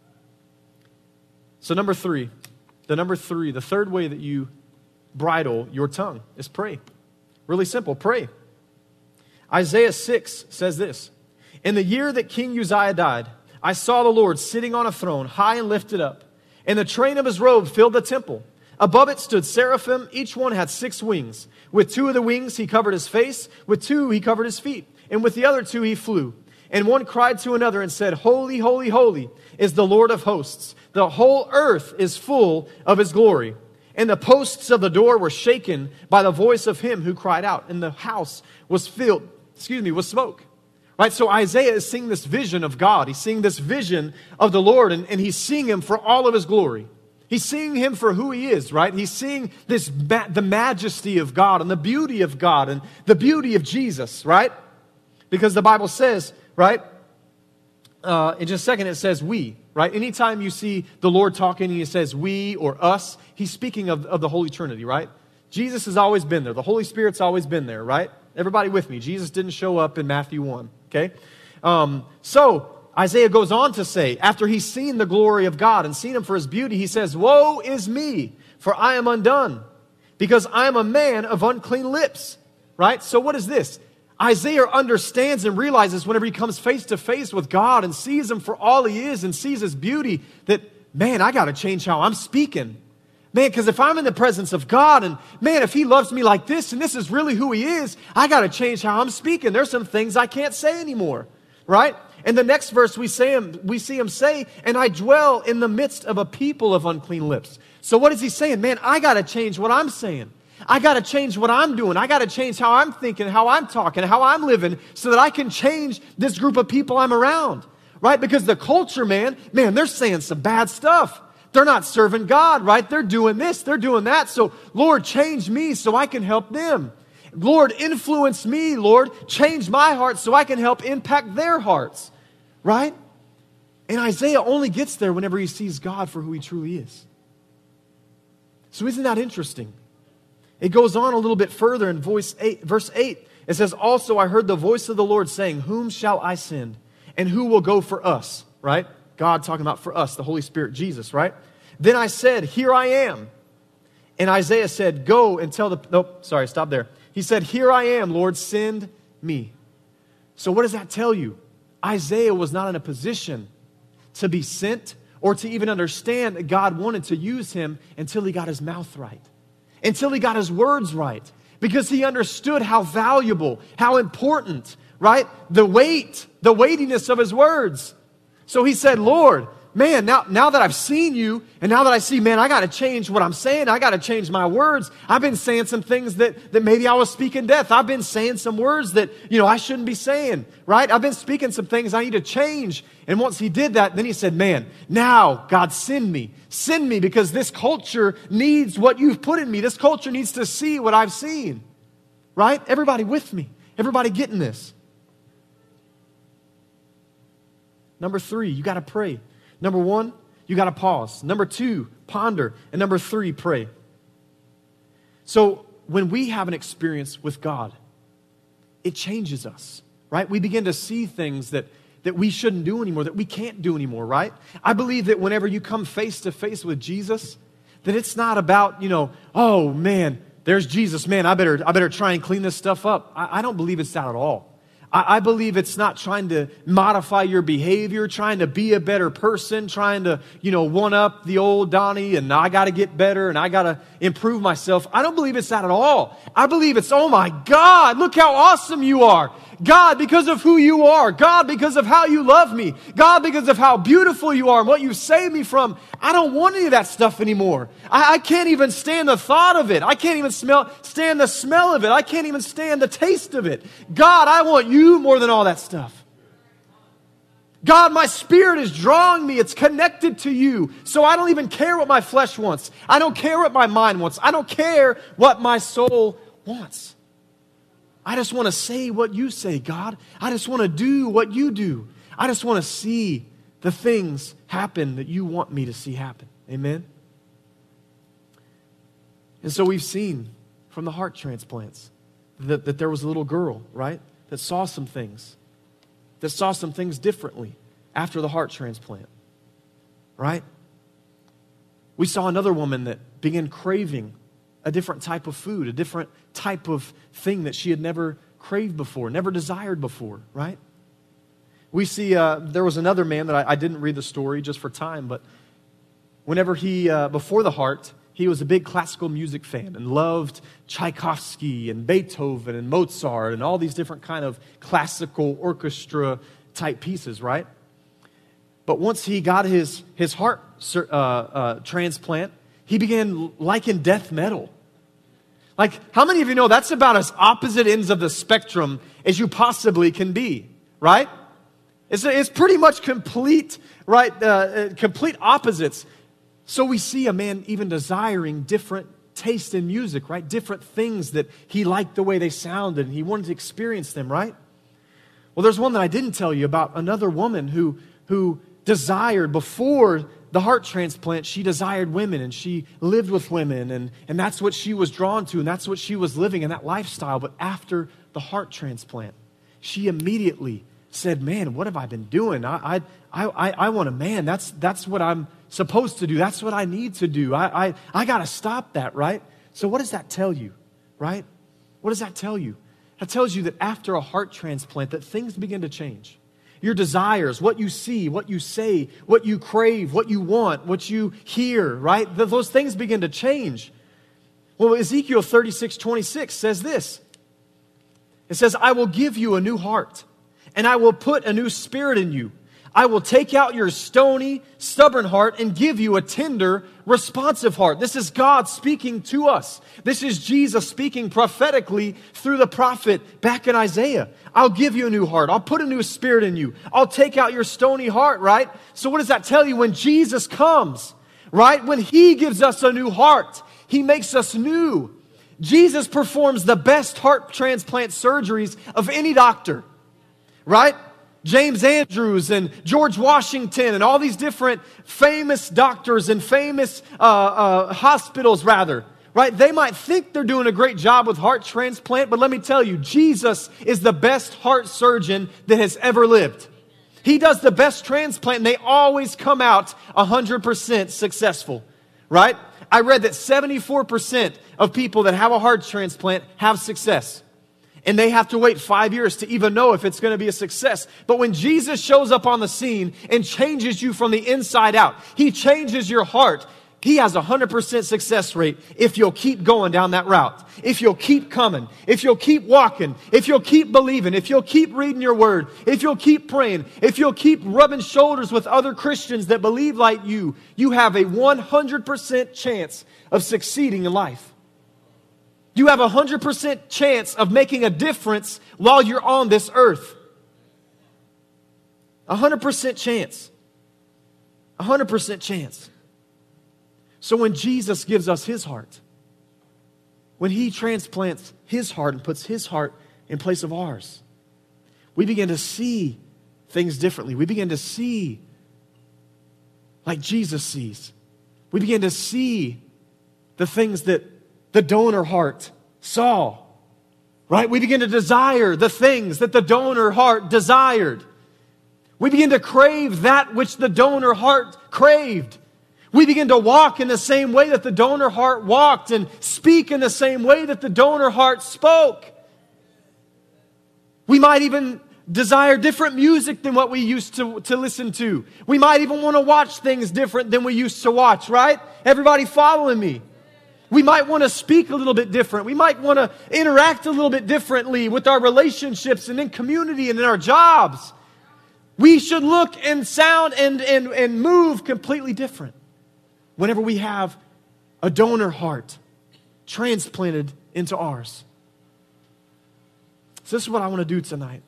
Speaker 2: So number three, the number three, the third way that you bridle your tongue is pray. Really simple, pray. Isaiah six says this, "In the year that King Uzziah died, I saw the Lord sitting on a throne, high and lifted up, and the train of his robe filled the temple. Above it stood seraphim, each one had six wings. With two of the wings he covered his face, with two he covered his feet, and with the other two he flew. And one cried to another and said, Holy, holy, holy is the Lord of hosts. The whole earth is full of his glory. And the posts of the door were shaken by the voice of him who cried out, and the house was filled, excuse me, with smoke." Right, so Isaiah is seeing this vision of God. He's seeing this vision of the Lord, and, and he's seeing him for all of his glory. He's seeing him for who he is, right? He's seeing this ma- the majesty of God and the beauty of God and the beauty of Jesus, right? Because the Bible says, right, uh, in just a second it says we, right? Anytime you see the Lord talking and he says we or us, he's speaking of, of the Holy Trinity, right? Jesus has always been there. The Holy Spirit's always been there, right? Everybody with me. Jesus didn't show up in Matthew one, okay? Um, so, Isaiah goes on to say, after he's seen the glory of God and seen him for his beauty, he says, "Woe is me, for I am undone, because I am a man of unclean lips." Right? So what is this? Isaiah understands and realizes whenever he comes face to face with God and sees him for all he is and sees his beauty, that, man, I got to change how I'm speaking. Man, because if I'm in the presence of God and, man, if he loves me like this and this is really who he is, I got to change how I'm speaking. There's some things I can't say anymore. Right? In the next verse, we, say him, we see him say, "And I dwell in the midst of a people of unclean lips." So what is he saying? Man, I got to change what I'm saying. I got to change what I'm doing. I got to change how I'm thinking, how I'm talking, how I'm living, so that I can change this group of people I'm around. Right? Because the culture, man, man, they're saying some bad stuff. They're not serving God, right? They're doing this, they're doing that. So, Lord, change me so I can help them. Lord, influence me, Lord. Change my heart so I can help impact their hearts. Right? And Isaiah only gets there whenever he sees God for who he truly is. So isn't that interesting? It goes on a little bit further in voice eight, verse eight. It says, "Also I heard the voice of the Lord saying, Whom shall I send? And who will go for us?" Right? God talking about for us, the Holy Spirit, Jesus, right? "Then I said, Here I am." And Isaiah said, "Go and tell the..." Nope, sorry, stop there. He said, "Here I am, Lord, send me." So what does that tell you? Isaiah was not in a position to be sent or to even understand that God wanted to use him until he got his mouth right, until he got his words right, because he understood how valuable, how important, right? The weight, the weightiness of his words. So he said, "Lord, man, now, now that I've seen you, and now that I see, man, I got to change what I'm saying. I got to change my words. I've been saying some things that, that maybe I was speaking death. I've been saying some words that, you know, I shouldn't be saying, right? I've been speaking some things I need to change." And once he did that, then he said, "Man, now, God, send me. Send me, because this culture needs what you've put in me. This culture needs to see what I've seen." Right? Everybody with me. Everybody getting this. Number three, you got to pray. Number one, you got to pause. Number two, ponder. And number three, pray. So when we have an experience with God, it changes us, right? We begin to see things that, that we shouldn't do anymore, that we can't do anymore, right? I believe that whenever you come face to face with Jesus, that it's not about, you know, oh man, there's Jesus, man, I better, I better try and clean this stuff up. I, I don't believe it's that at all. I believe it's not trying to modify your behavior, trying to be a better person, trying to, you know, one up the old Donnie and I got to get better and I got to improve myself. I don't believe it's that at all. I believe it's, oh my God, look how awesome you are. God, because of who you are. God, because of how you love me. God, because of how beautiful you are and what you saved me from. I don't want any of that stuff anymore. I, I can't even stand the thought of it. I can't even smell, stand the smell of it. I can't even stand the taste of it. God, I want you more than all that stuff. God, my spirit is drawing me. It's connected to you. So I don't even care what my flesh wants. I don't care what my mind wants. I don't care what my soul wants. I just want to say what you say, God. I just want to do what you do. I just want to see the things happen that you want me to see happen. Amen? And so we've seen from the heart transplants. That, that there was a little girl, right, that saw some things, that saw some things differently after the heart transplant, right? We saw another woman that began craving a different type of food, a different type of thing that she had never craved before, never desired before, right? We see, uh, there was another man that I, I didn't read the story just for time, but whenever he, uh, before the heart, he was a big classical music fan and loved Tchaikovsky and Beethoven and Mozart and all these different kind of classical orchestra type pieces, right? But once he got his, his heart uh, uh, transplant, he began liking death metal. Like, how many of you know that's about as opposite ends of the spectrum as you possibly can be, right? It's, it's pretty much complete, right, uh, complete opposites. So we see a man even desiring different taste in music, right? Different things that he liked the way they sounded and he wanted to experience them, right? Well, there's one that I didn't tell you about, another woman who, who desired before the heart transplant, she desired women and she lived with women and, and that's what she was drawn to and that's what she was living in that lifestyle. But after the heart transplant, she immediately said, man, what have I been doing? I I I, I want a man. That's that's what I'm supposed to do. That's what I need to do. I I, I got to stop that, right? So what does that tell you, right? What does that tell you? That tells you that after a heart transplant that things begin to change. Your desires, what you see, what you say, what you crave, what you want, what you hear, right? Those things begin to change. Well, Ezekiel thirty-six twenty-six says this. It says, I will give you a new heart, and I will put a new spirit in you. I will take out your stony, stubborn heart and give you a tender, responsive heart. This is God speaking to us. This is Jesus speaking prophetically through the prophet back in Isaiah. I'll give you a new heart. I'll put a new spirit in you. I'll take out your stony heart, right? So what does that tell you? When Jesus comes, right? When He gives us a new heart, He makes us new. Jesus performs the best heart transplant surgeries of any doctor, right? James Andrews and George Washington and all these different famous doctors and famous uh, uh, hospitals, rather, right? They might think they're doing a great job with heart transplant, but let me tell you, Jesus is the best heart surgeon that has ever lived. He does the best transplant, and they always come out one hundred percent successful, right? I read that seventy-four percent of people that have a heart transplant have success. And they have to wait five years to even know if it's going to be a success. But when Jesus shows up on the scene and changes you from the inside out, He changes your heart. He has a one hundred percent success rate if you'll keep going down that route. If you'll keep coming. If you'll keep walking. If you'll keep believing. If you'll keep reading your word. If you'll keep praying. If you'll keep rubbing shoulders with other Christians that believe like you, you have a one hundred percent chance of succeeding in life. You have a one hundred percent chance of making a difference while you're on this earth. A one hundred percent chance. A one hundred percent chance. So when Jesus gives us His heart, when He transplants His heart and puts His heart in place of ours, we begin to see things differently. We begin to see like Jesus sees. We begin to see the things that the donor heart saw, right? We begin to desire the things that the donor heart desired. We begin to crave that which the donor heart craved. We begin to walk in the same way that the donor heart walked and speak in the same way that the donor heart spoke. We might even desire different music than what we used to, to listen to. We might even want to watch things different than we used to watch, right? Everybody following me? We might want to speak a little bit different. We might want to interact a little bit differently with our relationships and in community and in our jobs. We should look and sound and, and, and move completely different whenever we have a donor heart transplanted into ours. So this is what I want to do tonight.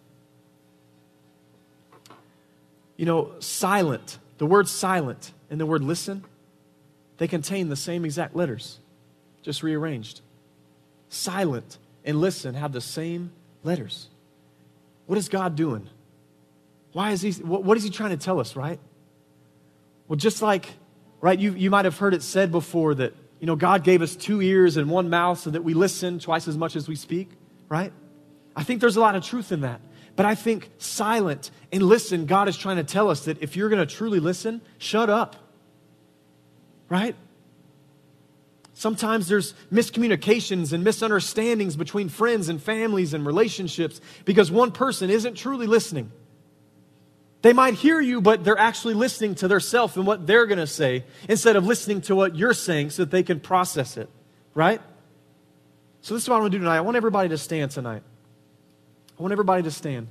Speaker 2: You know, silent, the word silent and the word listen, they contain the same exact letters, just rearranged. Silent and listen have the same letters. What is God doing? Why is He, what is He trying to tell us, right? Well, just like, right, you, you might have heard it said before that You know, God gave us two ears and one mouth so that we listen twice as much as we speak, right? I think there's a lot of truth in that. But I think silent and listen, God is trying to tell us that if you're going to truly listen, shut up, right? Sometimes there's miscommunications and misunderstandings between friends and families and relationships because one person isn't truly listening. They might hear you, but they're actually listening to themselves and what they're going to say instead of listening to what you're saying so that they can process it, right? So this is what I want to do tonight. I want everybody to stand tonight. I want everybody to stand.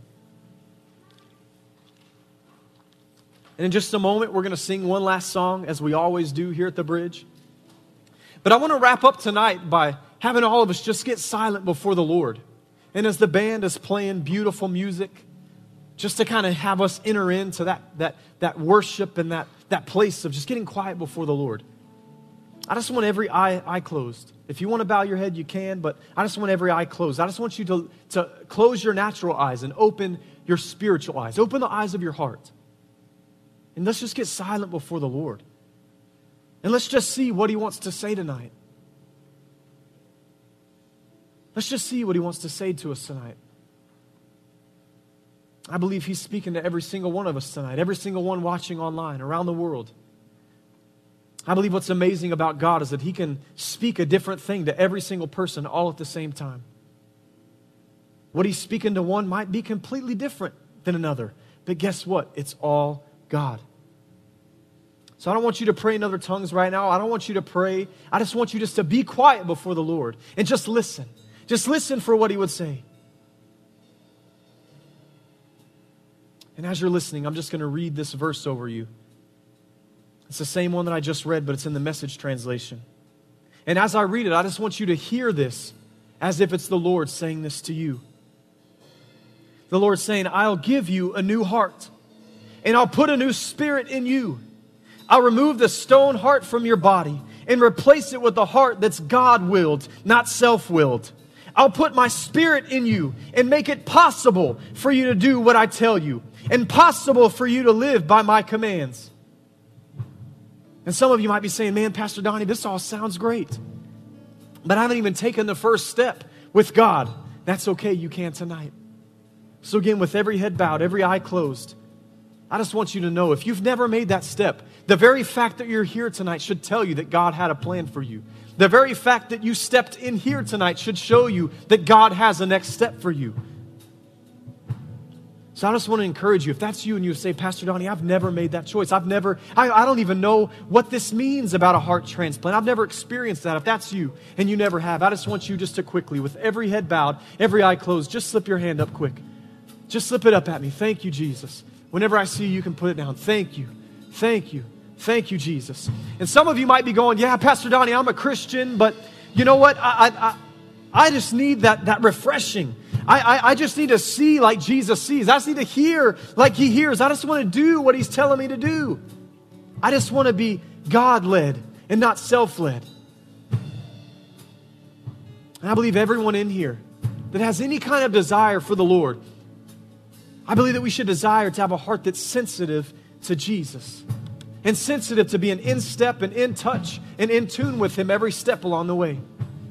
Speaker 2: And in just a moment, we're going to sing one last song, as we always do here at the Bridge. But I want to wrap up tonight by having all of us just get silent before the Lord. And as the band is playing beautiful music, just to kind of have us enter into that, that, that worship and that, that place of just getting quiet before the Lord. I just want every eye, eye closed. If you want to bow your head, you can, but I just want every eye closed. I just want you to, to close your natural eyes and open your spiritual eyes. Open the eyes of your heart. And let's just get silent before the Lord. And let's just see what He wants to say tonight. Let's just see what He wants to say to us tonight. I believe He's speaking to every single one of us tonight, every single one watching online, around the world. I believe what's amazing about God is that He can speak a different thing to every single person all at the same time. What He's speaking to one might be completely different than another. But guess what? It's all God. So I don't want you to pray in other tongues right now. I don't want you to pray. I just want you just to be quiet before the Lord and just listen. Just listen for what He would say. And as you're listening, I'm just going to read this verse over you. It's the same one that I just read, but it's in the Message translation. And as I read it, I just want you to hear this as if it's the Lord saying this to you. The Lord's saying, I'll give you a new heart, and I'll put a new spirit in you. I'll remove the stone heart from your body and replace it with a heart that's God-willed, not self-willed. I'll put my spirit in you and make it possible for you to do what I tell you, and possible for you to live by my commands. And some of you might be saying, man, Pastor Donnie, this all sounds great, but I haven't even taken the first step with God. That's okay, you can tonight. So again, with every head bowed, every eye closed, I just want you to know, if you've never made that step, the very fact that you're here tonight should tell you that God had a plan for you. The very fact that you stepped in here tonight should show you that God has a next step for you. So I just want to encourage you, if that's you and you say, Pastor Donnie, I've never made that choice. I've never, I, I don't even know what this means about a heart transplant. I've never experienced that. If that's you and you never have, I just want you just to quickly, with every head bowed, every eye closed, just slip your hand up quick. Just slip it up at me. Thank you, Jesus. Whenever I see you, you can put it down. Thank you. Thank you. Thank you, Jesus. And some of you might be going, yeah, Pastor Donnie, I'm a Christian, but you know what? I, I, I just need that, that refreshing. I, I, I just need to see like Jesus sees. I just need to hear like He hears. I just want to do what He's telling me to do. I just want to be God-led and not self-led. And I believe everyone in here that has any kind of desire for the Lord, I believe that we should desire to have a heart that's sensitive to Jesus and sensitive to being in step and in touch and in tune with Him every step along the way.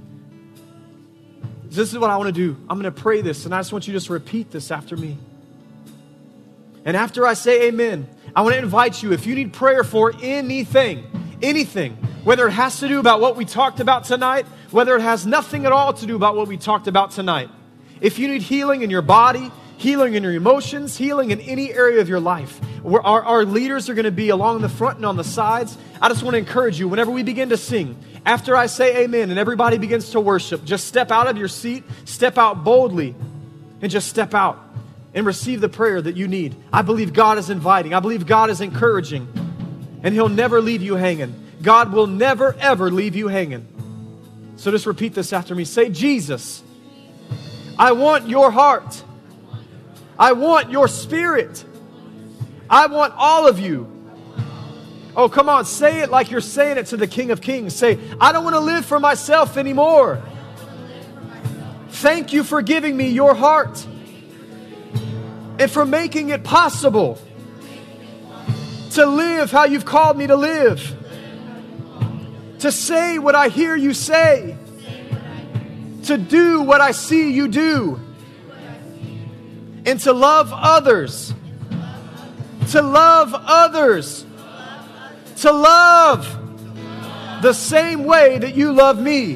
Speaker 2: This is what I want to do. I'm going to pray this, and I just want you to just repeat this after me. And after I say amen, I want to invite you, if you need prayer for anything, anything, whether it has to do about what we talked about tonight, whether it has nothing at all to do about what we talked about tonight. If you need healing in your body, healing in your emotions, healing in any area of your life, where our, our leaders are going to be along the front and on the sides. I just want to encourage you, whenever we begin to sing, after I say amen and everybody begins to worship, just step out of your seat, step out boldly, and just step out and receive the prayer that you need. I believe God is inviting. I believe God is encouraging, and He'll never leave you hanging. God will never, ever leave you hanging. So just repeat this after me. Say, Jesus, I want your heart. I want your spirit. I want all of you. Oh, come on, say it like you're saying it to the King of Kings. Say, I don't want to live for myself anymore. Thank you for giving me your heart and for making it possible to live how you've called me to live, to say what I hear you say, to do what I see you do, and to love others, to love others, to love the same way that you love me.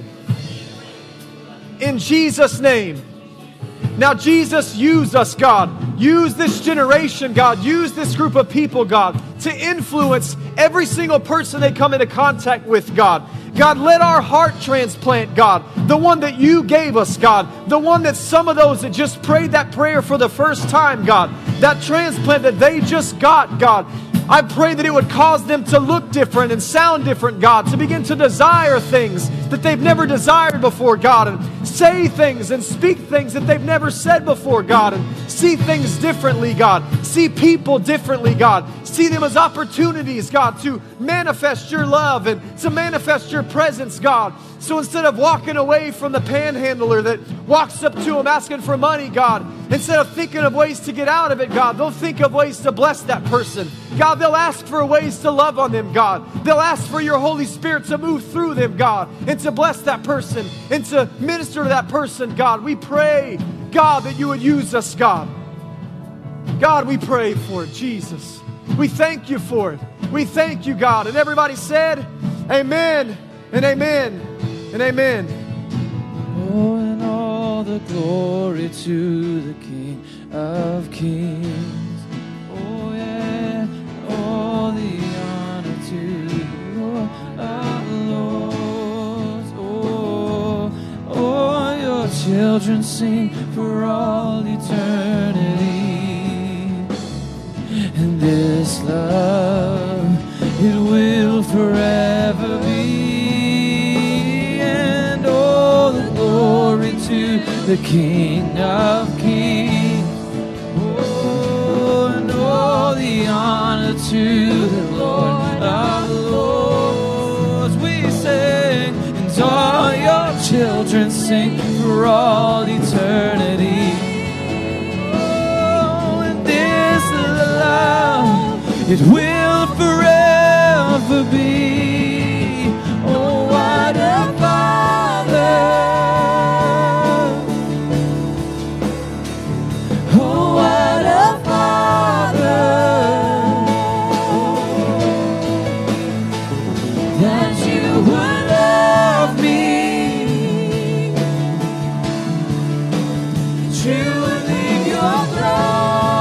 Speaker 2: In Jesus' name. Now, Jesus, use us, God. Use this generation, God. Use this group of people, God, to influence every single person they come into contact with, God. God, let our heart transplant, God, the one that you gave us, God, the one that some of those that just prayed that prayer for the first time, God, that transplant that they just got, God, I pray that it would cause them to look different and sound different, God, to begin to desire things that they've never desired before, God, and say things and speak things that they've never said before, God, and see things differently, God, see people differently, God, see them as opportunities, God, to manifest your love and to manifest your presence, God. So instead of walking away from the panhandler that walks up to them asking for money, God, instead of thinking of ways to get out of it, God, they'll think of ways to bless that person. God, they'll ask for ways to love on them, God. They'll ask for your Holy Spirit to move through them, God, and to bless that person and to minister to that person, God. We pray, God, that you would use us, God. God, we pray for it, Jesus. We thank you for it. We thank you, God. And everybody said, amen and amen and amen.
Speaker 3: Oh, and all the glory to the King of Kings. Oh, yeah, all the honor to the Lord of Lords. Oh, oh, your children sing for all eternity. And this love, it will forever be. And all the glory to the King of Kings. Oh, and all the honor to the Lord of Lords. We sing, and all your children sing for all eternity. Oh, and this love, it will forever be. Oh, what a Father. Oh, what a Father. That you would love me. That you would leave your throne.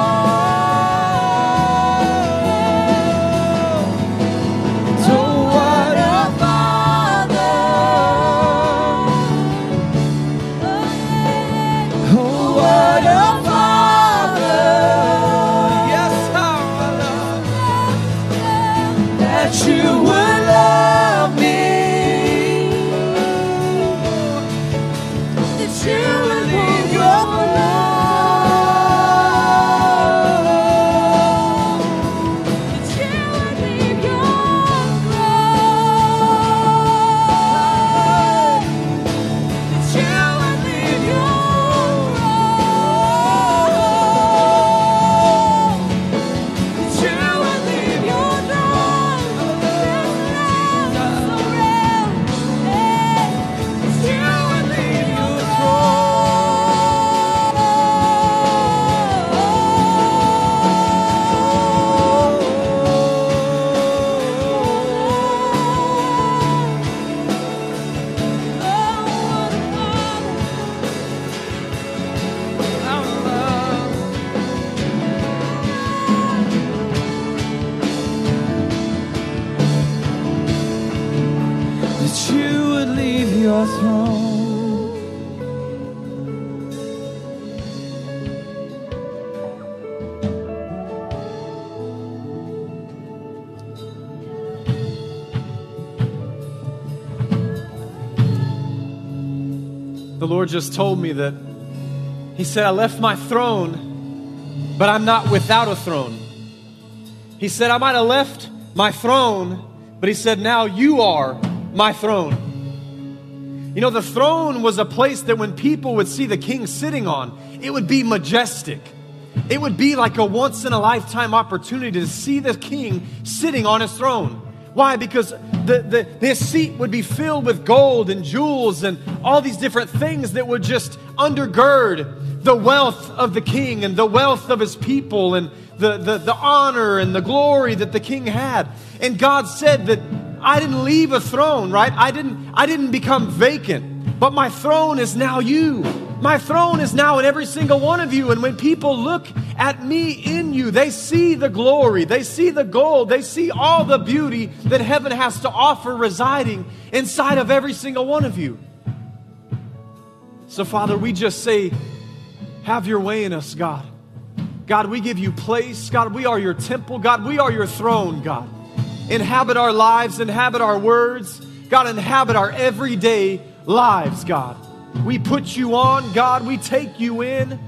Speaker 2: The Lord just told me that He said, I left my throne, but I'm not without a throne. He said, I might have left my throne, but He said, now you are my throne. You know, the throne was a place that when people would see the king sitting on, it would be majestic. It would be like a once-in-a-lifetime opportunity to see the king sitting on his throne. Why? Because the, the, his seat would be filled with gold and jewels and all these different things that would just undergird the wealth of the king and the wealth of his people and the, the, the honor and the glory that the king had. And God said that I didn't leave a throne, right? I didn't, I didn't become vacant, but my throne is now you. My throne is now in every single one of you. And when people look at me in you, they see the glory, they see the gold, they see all the beauty that heaven has to offer residing inside of every single one of you. So, Father, we just say, have your way in us, God. God, we give you place. God, we are your temple. God, we are your throne, God. Inhabit our lives, inhabit our words. God, inhabit our everyday lives, God. We put you on, God. We take you in.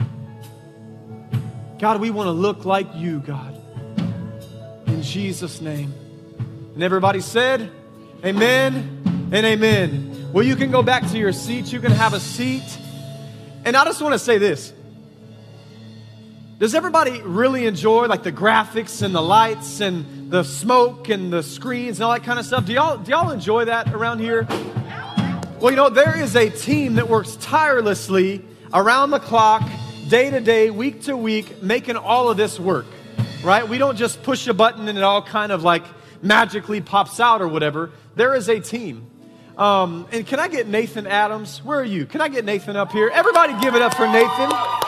Speaker 2: God, we want to look like you, God. In Jesus' name. And everybody said, amen and amen. Well, you can go back to your seats. You can have a seat. And I just want to say this. Does everybody really enjoy like the graphics and the lights and the smoke and the screens and all that kind of stuff? Do y'all, do y'all enjoy that around here? Well, you know, there is a team that works tirelessly around the clock, day to day, week to week, making all of this work, right? We don't just push a button and it all kind of like magically pops out or whatever. There is a team. Um, and can I get Nathan Adams? Where are you? Can I get Nathan up here? Everybody give it up for Nathan.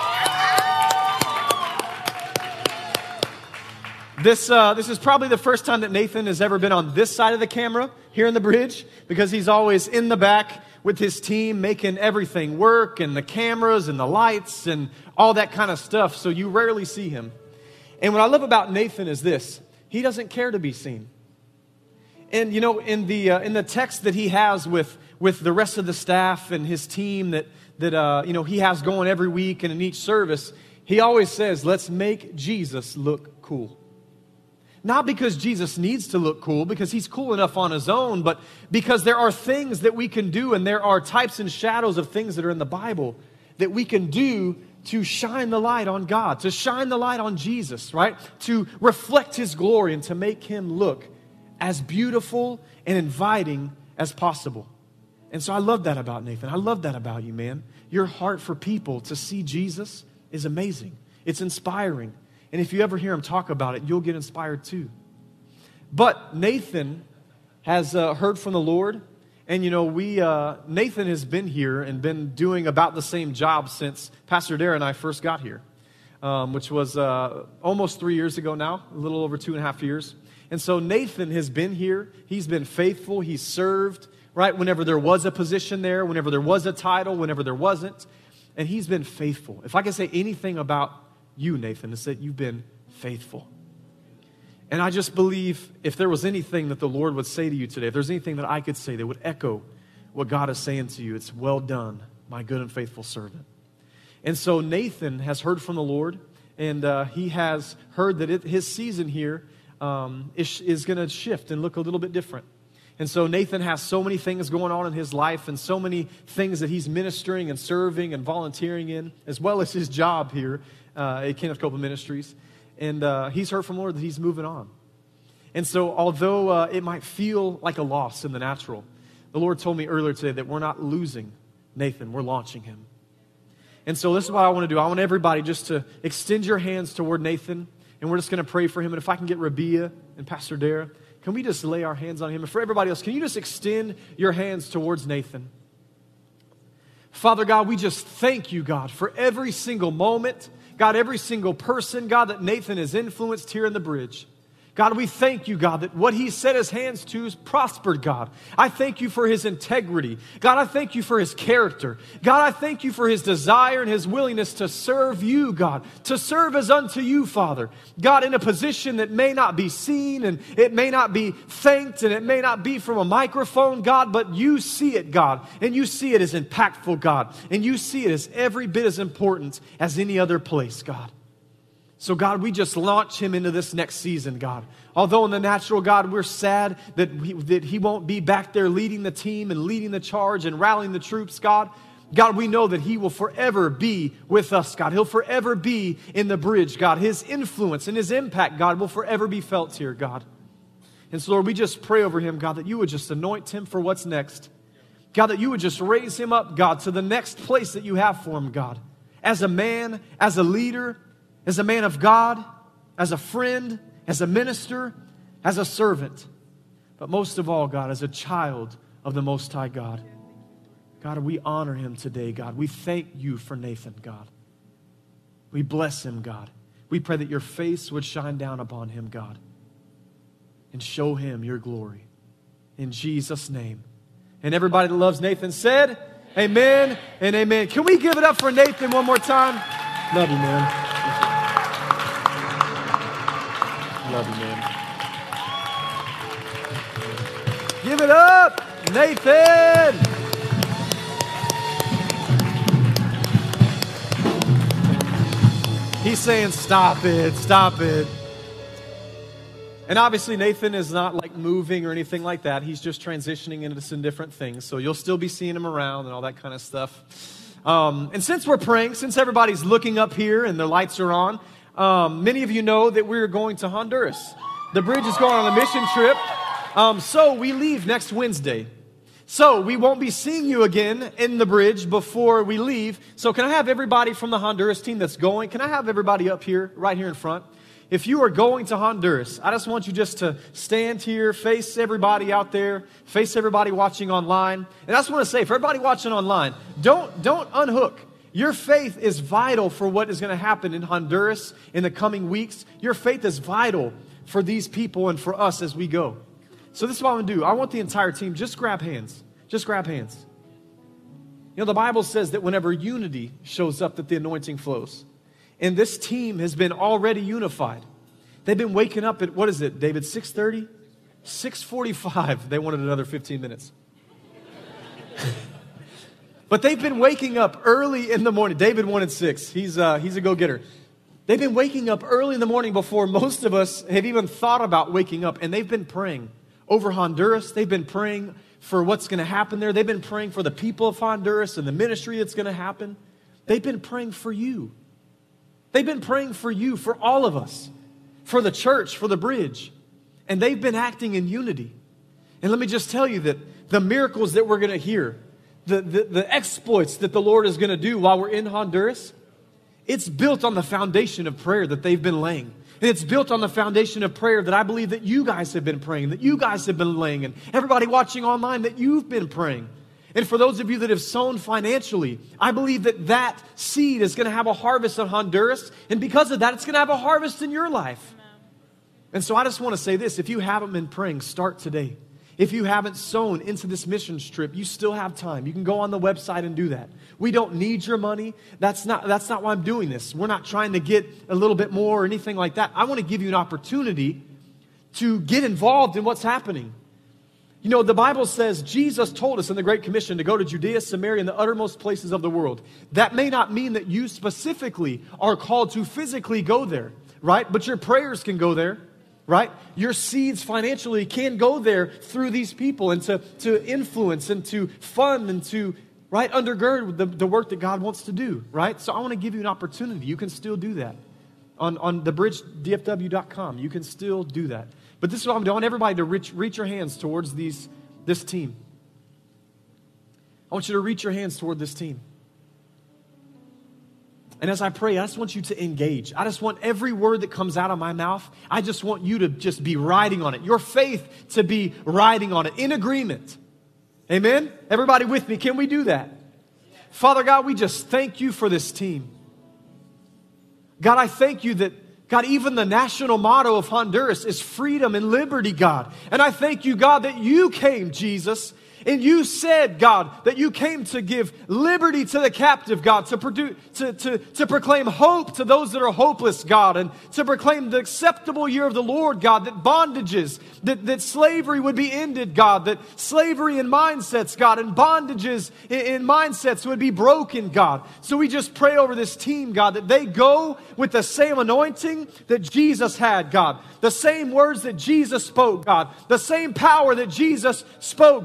Speaker 2: This, uh, this is probably the first time that Nathan has ever been on this side of the camera here in the bridge, because he's always in the back with his team making everything work and the cameras and the lights and all that kind of stuff. So you rarely see him. And what I love about Nathan is this. He doesn't care to be seen. And, you know, in the uh, in the text that he has with, with the rest of the staff and his team that, that uh, you know, he has going every week and in each service, he always says, let's make Jesus look cool. Not because Jesus needs to look cool, because he's cool enough on his own, but because there are things that we can do, and there are types and shadows of things that are in the Bible that we can do to shine the light on God, to shine the light on Jesus, right? To reflect his glory and to make him look as beautiful and inviting as possible. And so I love that about Nathan. I love that about you, man. Your heart for people to see Jesus is amazing. It's inspiring. And if you ever hear him talk about it, you'll get inspired too. But Nathan has uh, heard from the Lord. And, you know, we uh, Nathan has been here and been doing about the same job since Pastor Dara and I first got here, um, which was uh, almost three years ago now, a little over two and a half years. And so Nathan has been here. He's been faithful. He's served, right, whenever there was a position there, whenever there was a title, whenever there wasn't. And he's been faithful. If I can say anything about you, Nathan, is that you've been faithful. And I just believe if there was anything that the Lord would say to you today, if there's anything that I could say that would echo what God is saying to you, it's well done, my good and faithful servant. And so Nathan has heard from the Lord, and uh, he has heard that it, his season here um, is, is going to shift and look a little bit different. And so Nathan has so many things going on in his life and so many things that he's ministering and serving and volunteering in, as well as his job here uh, at Kenneth Copeland Ministries. And uh, he's heard from the Lord that he's moving on. And so although uh, it might feel like a loss in the natural, the Lord told me earlier today that we're not losing Nathan, we're launching him. And so this is what I want to do. I want everybody just to extend your hands toward Nathan, and we're just going to pray for him. And if I can get Rabia and Pastor Dara, can we just lay our hands on him? And for everybody else, can you just extend your hands towards Nathan? Father God, we just thank you, God, for every single moment, God, every single person, God, that Nathan has influenced here in the bridge. God, we thank you, God, that what he set his hands to is prospered, God. I thank you for his integrity. God, I thank you for his character. God, I thank you for his desire and his willingness to serve you, God, to serve as unto you, Father. God, in a position that may not be seen and it may not be thanked and it may not be from a microphone, God, but you see it, God, and you see it as impactful, God, and you see it as every bit as important as any other place, God. So, God, we just launch him into this next season, God. Although in the natural, God, we're sad that, we, that he won't be back there leading the team and leading the charge and rallying the troops, God. God, we know that he will forever be with us, God. He'll forever be in the bridge, God. His influence and his impact, God, will forever be felt here, God. And so, Lord, we just pray over him, God, that you would just anoint him for what's next. God, that you would just raise him up, God, to the next place that you have for him, God. As a man, as a leader, as a man of God, as a friend, as a minister, as a servant. But most of all, God, as a child of the Most High God. God, we honor him today, God. We thank you for Nathan, God. We bless him, God. We pray that your face would shine down upon him, God, and show him your glory. In Jesus' name. And everybody that loves Nathan said, amen and amen. Can we give it up for Nathan one more time? Love you, man. Love you, man. Give it up, Nathan. He's saying, stop it, stop it. And obviously Nathan is not like moving or anything like that. He's just transitioning into some different things. So you'll still be seeing him around and all that kind of stuff. Um, and since we're praying, since everybody's looking up here and the lights are on, um, many of you know that we're going to Honduras. The bridge is going on a mission trip. Um, so we leave next Wednesday. So we won't be seeing you again in the bridge before we leave. So can I have everybody from the Honduras team that's going? Can I have everybody up here, right here in front? If you are going to Honduras, I just want you just to stand here, face everybody out there, face everybody watching online. And I just want to say, for everybody watching online, don't, don't unhook. Your faith is vital for what is going to happen in Honduras in the coming weeks. Your faith is vital for these people and for us as we go. So this is what I'm going to do. I want the entire team, just grab hands. Just grab hands. You know, the Bible says that whenever unity shows up, that the anointing flows. And this team has been already unified. They've been waking up at, what is it, David, six thirty? six forty-five. They wanted another fifteen minutes. But they've been waking up early in the morning. David wanted six. He's, uh, he's a go-getter. They've been waking up early in the morning before most of us have even thought about waking up. And they've been praying over Honduras. They've been praying for what's going to happen there. They've been praying for the people of Honduras and the ministry that's going to happen. They've been praying for you. They've been praying for you, for all of us, for the church, for the bridge. And they've been acting in unity. And let me just tell you that the miracles that we're going to hear, the, the, the exploits that the Lord is going to do while we're in Honduras, it's built on the foundation of prayer that they've been laying. And it's built on the foundation of prayer that I believe that you guys have been praying, that you guys have been laying, and everybody watching online that you've been praying. And for those of you that have sown financially, I believe that that seed is going to have a harvest in Honduras. And because of that, it's going to have a harvest in your life. And so I just want to say this. If you haven't been praying, start today. If you haven't sown into this missions trip, you still have time. You can go on the website and do that. We don't need your money. That's not, that's not why I'm doing this. We're not trying to get a little bit more or anything like that. I want to give you an opportunity to get involved in what's happening. You know, the Bible says Jesus told us in the Great Commission to go to Judea, Samaria, and the uttermost places of the world. That may not mean that you specifically are called to physically go there, right? But your prayers can go there, right? Your seeds financially can go there through these people and to, to influence and to fund and to, right, undergird the, the work that God wants to do, right? So I want to give you an opportunity. You can still do that. On, on the bridge D F W dot com, you can still do that. But this is what I'm doing. I want everybody to reach, reach your hands towards these, this team. I want you to reach your hands toward this team. And as I pray, I just want you to engage. I just want every word that comes out of my mouth, I just want you to just be riding on it. Your faith to be riding on it in agreement. Amen? Everybody with me, can we do that? Father God, we just thank you for this team. God, I thank you that God, even the national motto of Honduras is freedom and liberty, God. And I thank you, God, that you came, Jesus, and you said, God, that you came to give liberty to the captive, God, to, produce, to, to, to proclaim hope to those that are hopeless, God, and to proclaim the acceptable year of the Lord, God, that bondages, that, that slavery would be ended, God, that slavery in mindsets, God, and bondages in, in mindsets would be broken, God. So we just pray over this team, God, that they go with the same anointing that Jesus had, God, the same words that Jesus spoke, God, the same power that Jesus spoke, God. We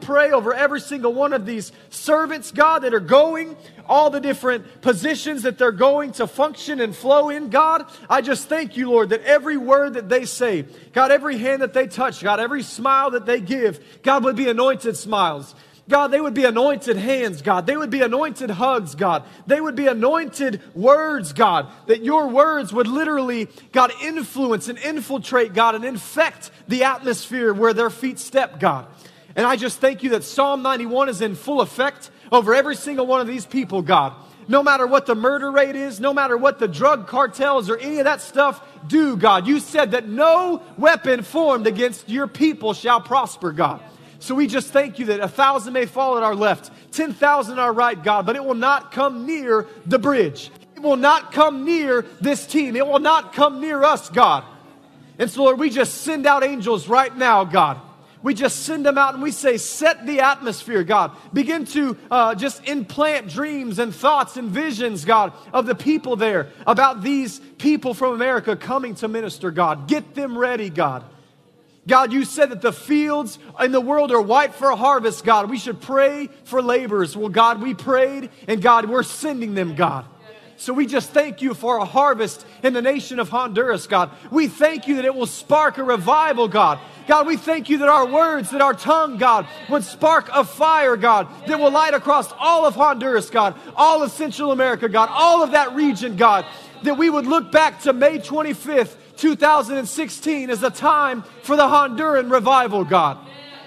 Speaker 2: pray over every single one of these servants, God, that are going, all the different positions that they're going to function and flow in, God. I just thank you, Lord, that every word that they say, God, every hand that they touch, God, every smile that they give, God, would be anointed smiles. God, they would be anointed hands, God. They would be anointed hugs, God. They would be anointed words, God. That your words would literally, God, influence and infiltrate, God, and infect the atmosphere where their feet step, God. And I just thank you that Psalm ninety-one is in full effect over every single one of these people, God. No matter what the murder rate is, no matter what the drug cartels or any of that stuff do, God. You said that no weapon formed against your people shall prosper, God. So we just thank you that a thousand may fall at our left, ten thousand at our right, God, but it will not come near the bridge. It will not come near this team. It will not come near us, God. And so, Lord, we just send out angels right now, God. We just send them out and we say, set the atmosphere, God. Begin to uh, just implant dreams and thoughts and visions, God, of the people there, about these people from America coming to minister, God. Get them ready, God. God, you said that the fields in the world are white for a harvest, God. We should pray for laborers. Well, God, we prayed, and God, we're sending them, God. So we just thank you for a harvest in the nation of Honduras, God. We thank you that it will spark a revival, God. God, we thank you that our words, that our tongue, God, would spark a fire, God, that will light across all of Honduras, God, all of Central America, God, all of that region, God, that we would look back to May twenty-fifth, two thousand sixteen as a time for the Honduran revival, God.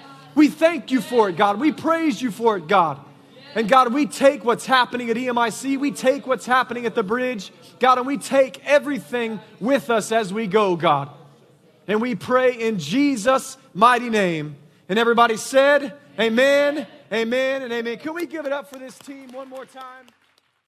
Speaker 2: We thank you for it, God. We praise you for it, God. And God, we take what's happening at E M I C. We take what's happening at the bridge, God, and we take everything with us as we go, God. And we pray in Jesus' mighty name. And everybody said, amen, amen, and amen. Can we give it up for this team one more time?